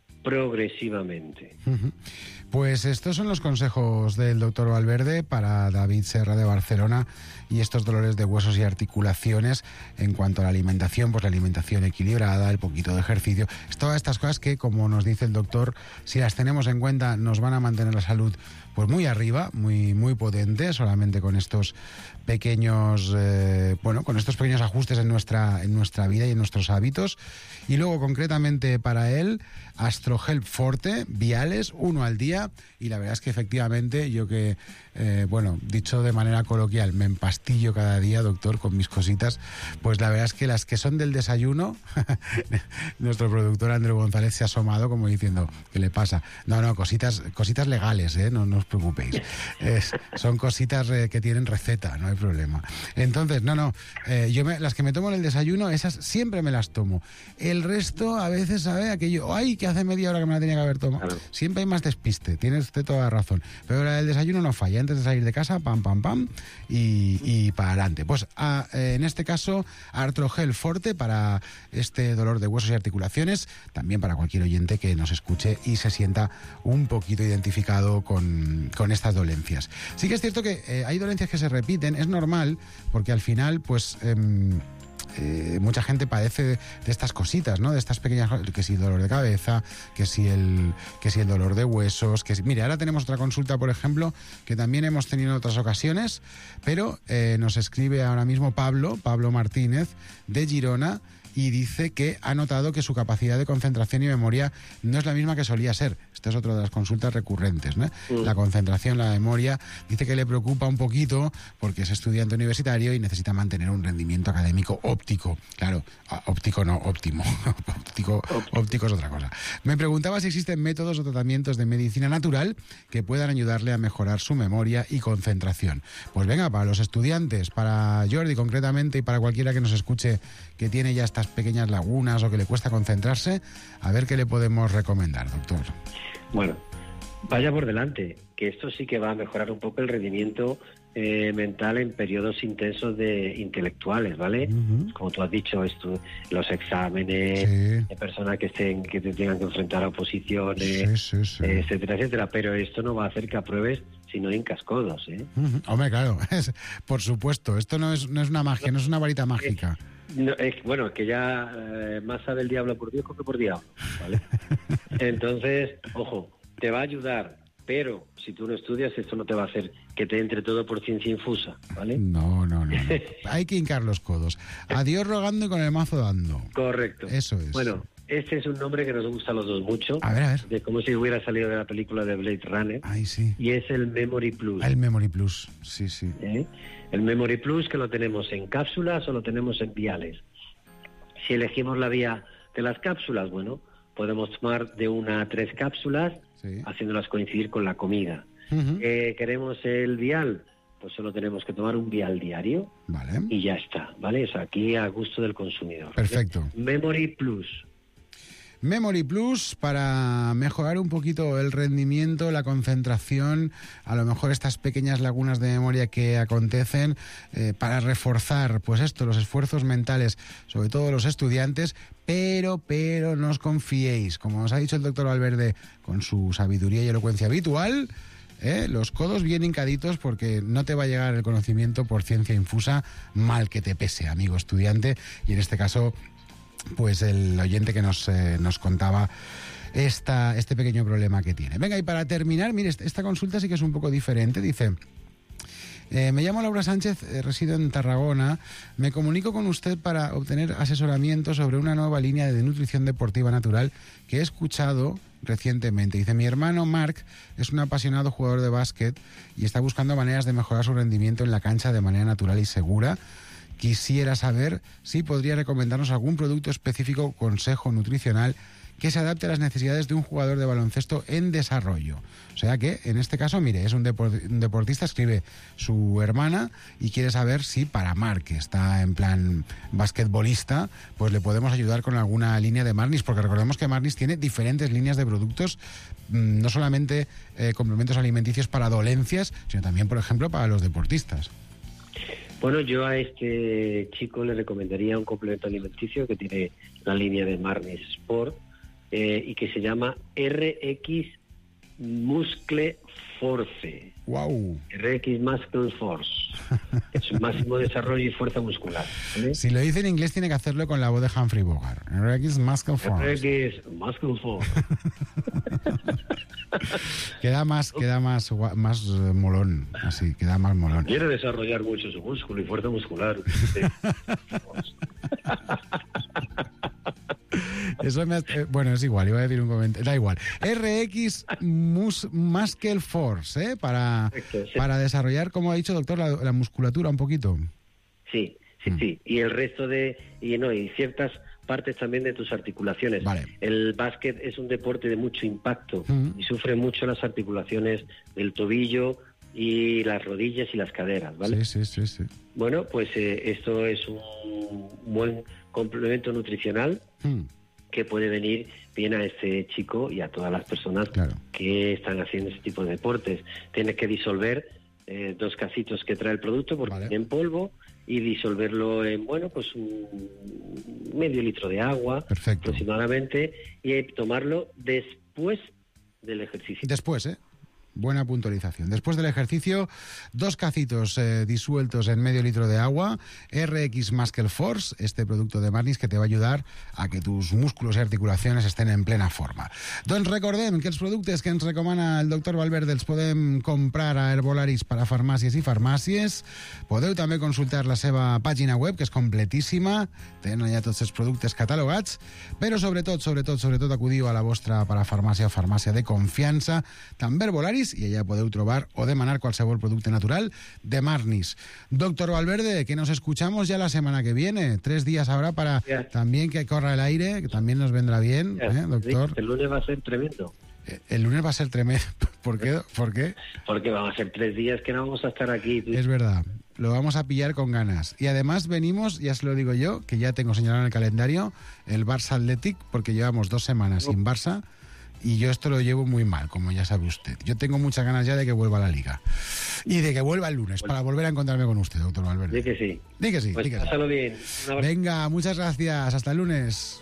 progresivamente. Uh-huh. Pues estos son los consejos del doctor Valverde para David Serra de Barcelona y estos dolores de huesos y articulaciones. En cuanto a la alimentación, pues la alimentación equilibrada, el poquito de ejercicio, todas estas cosas que, como nos dice el doctor, si las tenemos en cuenta nos van a mantener la salud pues muy arriba, muy muy potente, solamente con estos pequeños eh, bueno, con estos pequeños ajustes en nuestra en nuestra vida y en nuestros hábitos. Y luego concretamente para él, Astrohelp Forte, viales, uno al día, y la verdad es que efectivamente yo que eh, bueno, dicho de manera coloquial, me empastillo cada día, doctor, con mis cositas, pues la verdad es que las que son del desayuno, nuestro productor Andreu González se ha asomado como diciendo, ¿qué le pasa? No, no, cositas cositas legales, ¿eh? No, no os preocupéis. Es, son cositas eh, que tienen receta, no hay problema. Entonces, no, no, eh, yo me, las que me tomo en el desayuno, esas siempre me las tomo. El resto, a veces, ¿sabe? Aquello, ay, que hace media hora que me la tenía que haber tomado. Claro. Siempre hay más despiste, tiene usted toda la razón. Pero la del desayuno no falla. Antes de salir de casa, pam, pam, pam, y, y para adelante. Pues a, eh, en este caso, Artrohelp Forte para este dolor de huesos y articulaciones, también para cualquier oyente que nos escuche y se sienta un poquito identificado con, con estas dolencias. Sí que es cierto que eh, hay dolencias que se repiten, es normal, porque al final, pues... Eh, Eh, mucha gente padece de, de estas cositas, ¿no? De estas pequeñas, que si el dolor de cabeza, que si el que si el dolor de huesos, que si... Mire, ahora tenemos otra consulta, por ejemplo, que también hemos tenido en otras ocasiones, pero eh, nos escribe ahora mismo Pablo, Pablo Martínez, de Girona, y dice que ha notado que su capacidad de concentración y memoria no es la misma que solía ser. Esta es otra de las consultas recurrentes, ¿no? Mm. La concentración, la memoria, dice que le preocupa un poquito porque es estudiante universitario y necesita mantener un rendimiento académico óptico. Claro, óptico no, óptimo. óptico, óptico es otra cosa. Me preguntaba si existen métodos o tratamientos de medicina natural que puedan ayudarle a mejorar su memoria y concentración. Pues venga, para los estudiantes, para Jordi concretamente y para cualquiera que nos escuche que tiene ya esta estas pequeñas lagunas o que le cuesta concentrarse, a ver qué le podemos recomendar, doctor. Bueno, vaya por delante, que esto sí que va a mejorar un poco el rendimiento eh, mental en periodos intensos de intelectuales, ¿vale? Uh-huh. Como tú has dicho, esto, los exámenes, sí. de personas que estén que te tengan que enfrentar a oposiciones, sí, sí, sí. etcétera, etcétera. Pero esto no va a hacer que apruebes si no hincas codos, ¿eh? Uh-huh. Hombre, claro, es, por supuesto, esto no es, no es una magia, no es una varita mágica. No, es, bueno, que ya eh, más sabe el diablo por viejo que por diablo, ¿vale? Entonces, ojo, te va a ayudar, pero si tú no estudias, esto no te va a hacer que te entre todo por ciencia infusa, ¿vale? No, no, no. no. Hay que hincar los codos. A Dios rogando y con el mazo dando. Correcto. Eso es. Bueno, este es un nombre que nos gusta a los dos mucho. A ver, a ver. De como si hubiera salido de la película de Blade Runner. Ay, sí. Y es el Memory Plus. El Memory Plus, sí, sí. ¿Eh? El Memory Plus, que lo tenemos en cápsulas o lo tenemos en viales. Si elegimos la vía de las cápsulas, bueno, podemos tomar de una a tres cápsulas, sí. haciéndolas coincidir con la comida. Uh-huh. Eh, ¿Queremos el vial? Pues solo tenemos que tomar un vial diario, vale. Y ya está, ¿vale? O sea, aquí a gusto del consumidor. Perfecto. ¿Eh? Memory Plus. Memory Plus para mejorar un poquito el rendimiento, la concentración, a lo mejor estas pequeñas lagunas de memoria que acontecen, eh, para reforzar, pues esto, los esfuerzos mentales, sobre todo los estudiantes, pero, pero no os confiéis, como os ha dicho el doctor Valverde, con su sabiduría y elocuencia habitual, ¿eh? Los codos bien hincaditos, porque no te va a llegar el conocimiento por ciencia infusa, mal que te pese, amigo estudiante, y en este caso pues el oyente que nos, eh, nos contaba esta, este pequeño problema que tiene. Venga, y para terminar, mire, esta consulta sí que es un poco diferente. Dice, eh, me llamo Laura Sánchez, eh, resido en Tarragona, me comunico con usted para obtener asesoramiento sobre una nueva línea de nutrición deportiva natural que he escuchado recientemente. Dice, mi hermano Marc es un apasionado jugador de básquet y está buscando maneras de mejorar su rendimiento en la cancha de manera natural y segura. Quisiera saber si podría recomendarnos algún producto específico o consejo nutricional que se adapte a las necesidades de un jugador de baloncesto en desarrollo. O sea que, en este caso, mire, es un, deport- un deportista, escribe su hermana y quiere saber si para Marc, que está en plan basquetbolista, pues le podemos ayudar con alguna línea de Marnis, porque recordemos que Marnis tiene diferentes líneas de productos, mmm, no solamente eh, complementos alimenticios para dolencias, sino también, por ejemplo, para los deportistas. Bueno, yo a este chico le recomendaría un complemento alimenticio que tiene la línea de Marnis Sport eh, y que se llama R X Muscle Force. Wow. R X Muscle Force. Es un máximo desarrollo y fuerza muscular, ¿vale? Si lo dice en inglés tiene que hacerlo con la voz de Humphrey Bogart. R X Muscle Force. R X Muscle Force. Queda más, queda más, más uh, molón, así, queda más molón. Quiere desarrollar mucho su músculo y fuerza muscular. Eso me ha, eh, bueno, es igual, iba a decir un comentario, da igual. R X mus, Muscle Force, ¿eh? Para, Perfecto, sí. para desarrollar, como ha dicho doctor, la, la musculatura un poquito. Sí, sí, mm. sí. Y el resto de, y no, y ciertas partes también de tus articulaciones. Vale. El básquet es un deporte de mucho impacto mm. y sufre mucho las articulaciones del tobillo y las rodillas y las caderas, ¿vale? Sí, sí, sí, sí. Bueno, pues eh, esto es un buen complemento nutricional mm. que puede venir bien a este chico y a todas las personas claro. que están haciendo ese tipo de deportes. Tienes que disolver eh, dos casitos que trae el producto porque vale. en polvo y disolverlo en, bueno, pues un medio litro de agua Perfecto. aproximadamente y tomarlo después del ejercicio. Después, ¿eh? Buena puntualización. Después del ejercicio, dos cacitos eh, disueltos en medio litro de agua, R X Muscle Force, este producto de Marnis que te va a ayudar a que tus músculos i articulacions estén en plena forma. Doncs recordem que els productes que ens recomana el doctor Valverde els podem comprar a Herbolaris per a farmàcies i farmàcies. Podeu també consultar la seva pàgina web, que és completíssima, tenen allà tots els productes catalogats, però sobretot, sobretot, sobretot acudiu a la vostra parafarmàcia o farmàcia de confiança, també Herbolaris, y allá podeu trobar o demanar qualsevol producte natural de Marnis. Doctor Valverde, que nos escuchamos ya la semana que viene. Tres días ahora para yeah. también que corra el aire, que también nos vendrá bien, yeah. ¿eh, doctor? Sí, el lunes va a ser tremendo. El lunes va a ser tremendo. ¿Por qué? ¿Por qué? Porque van a ser tres días que no vamos a estar aquí. ¿Tú? Es verdad. lo vamos a pillar con ganas. Y además venimos, ya se lo digo yo, que ya tengo señalado en el calendario, el Barça Athletic, porque llevamos dos semanas sin Barça y yo esto lo llevo muy mal, como ya sabe usted. Yo tengo muchas ganas ya de que vuelva a la Liga. Y de que vuelva el lunes, para volver a encontrarme con usted, doctor Valverde. Di que sí. Di que sí, Pues di que sí. pásalo bien. Venga, muchas gracias. Hasta el lunes.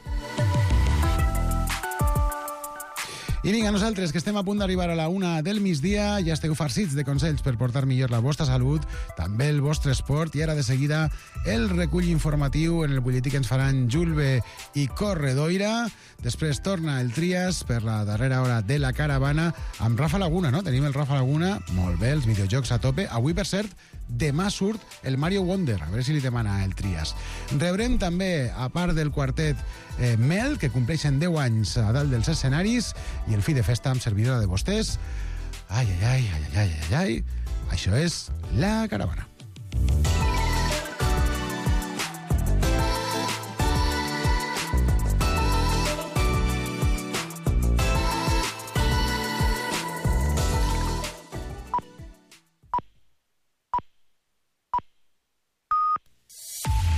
I vinga, nosaltres, que estem a punt d'arribar a la una del migdia, ja esteu farcits de consells per portar millor la vostra salut, també el vostre esport, i ara de seguida el recull informatiu en el butlletí que ens faran Julve i Corredoira. Després torna el Trias per la darrera hora de la caravana amb Rafa Laguna, no? Tenim el Rafa Laguna, molt bé, els videojocs a tope. Avui, per cert, demà surt el Mario Wonder, a veure si li demana el Trias. Rebrem també, a part del quartet eh, Mel, que compleixen deu anys a dalt dels escenaris, i el fi de festa amb servidora de vostès. Ai, ai, ai, ai, ai, ai, ai. Això és La Caravana.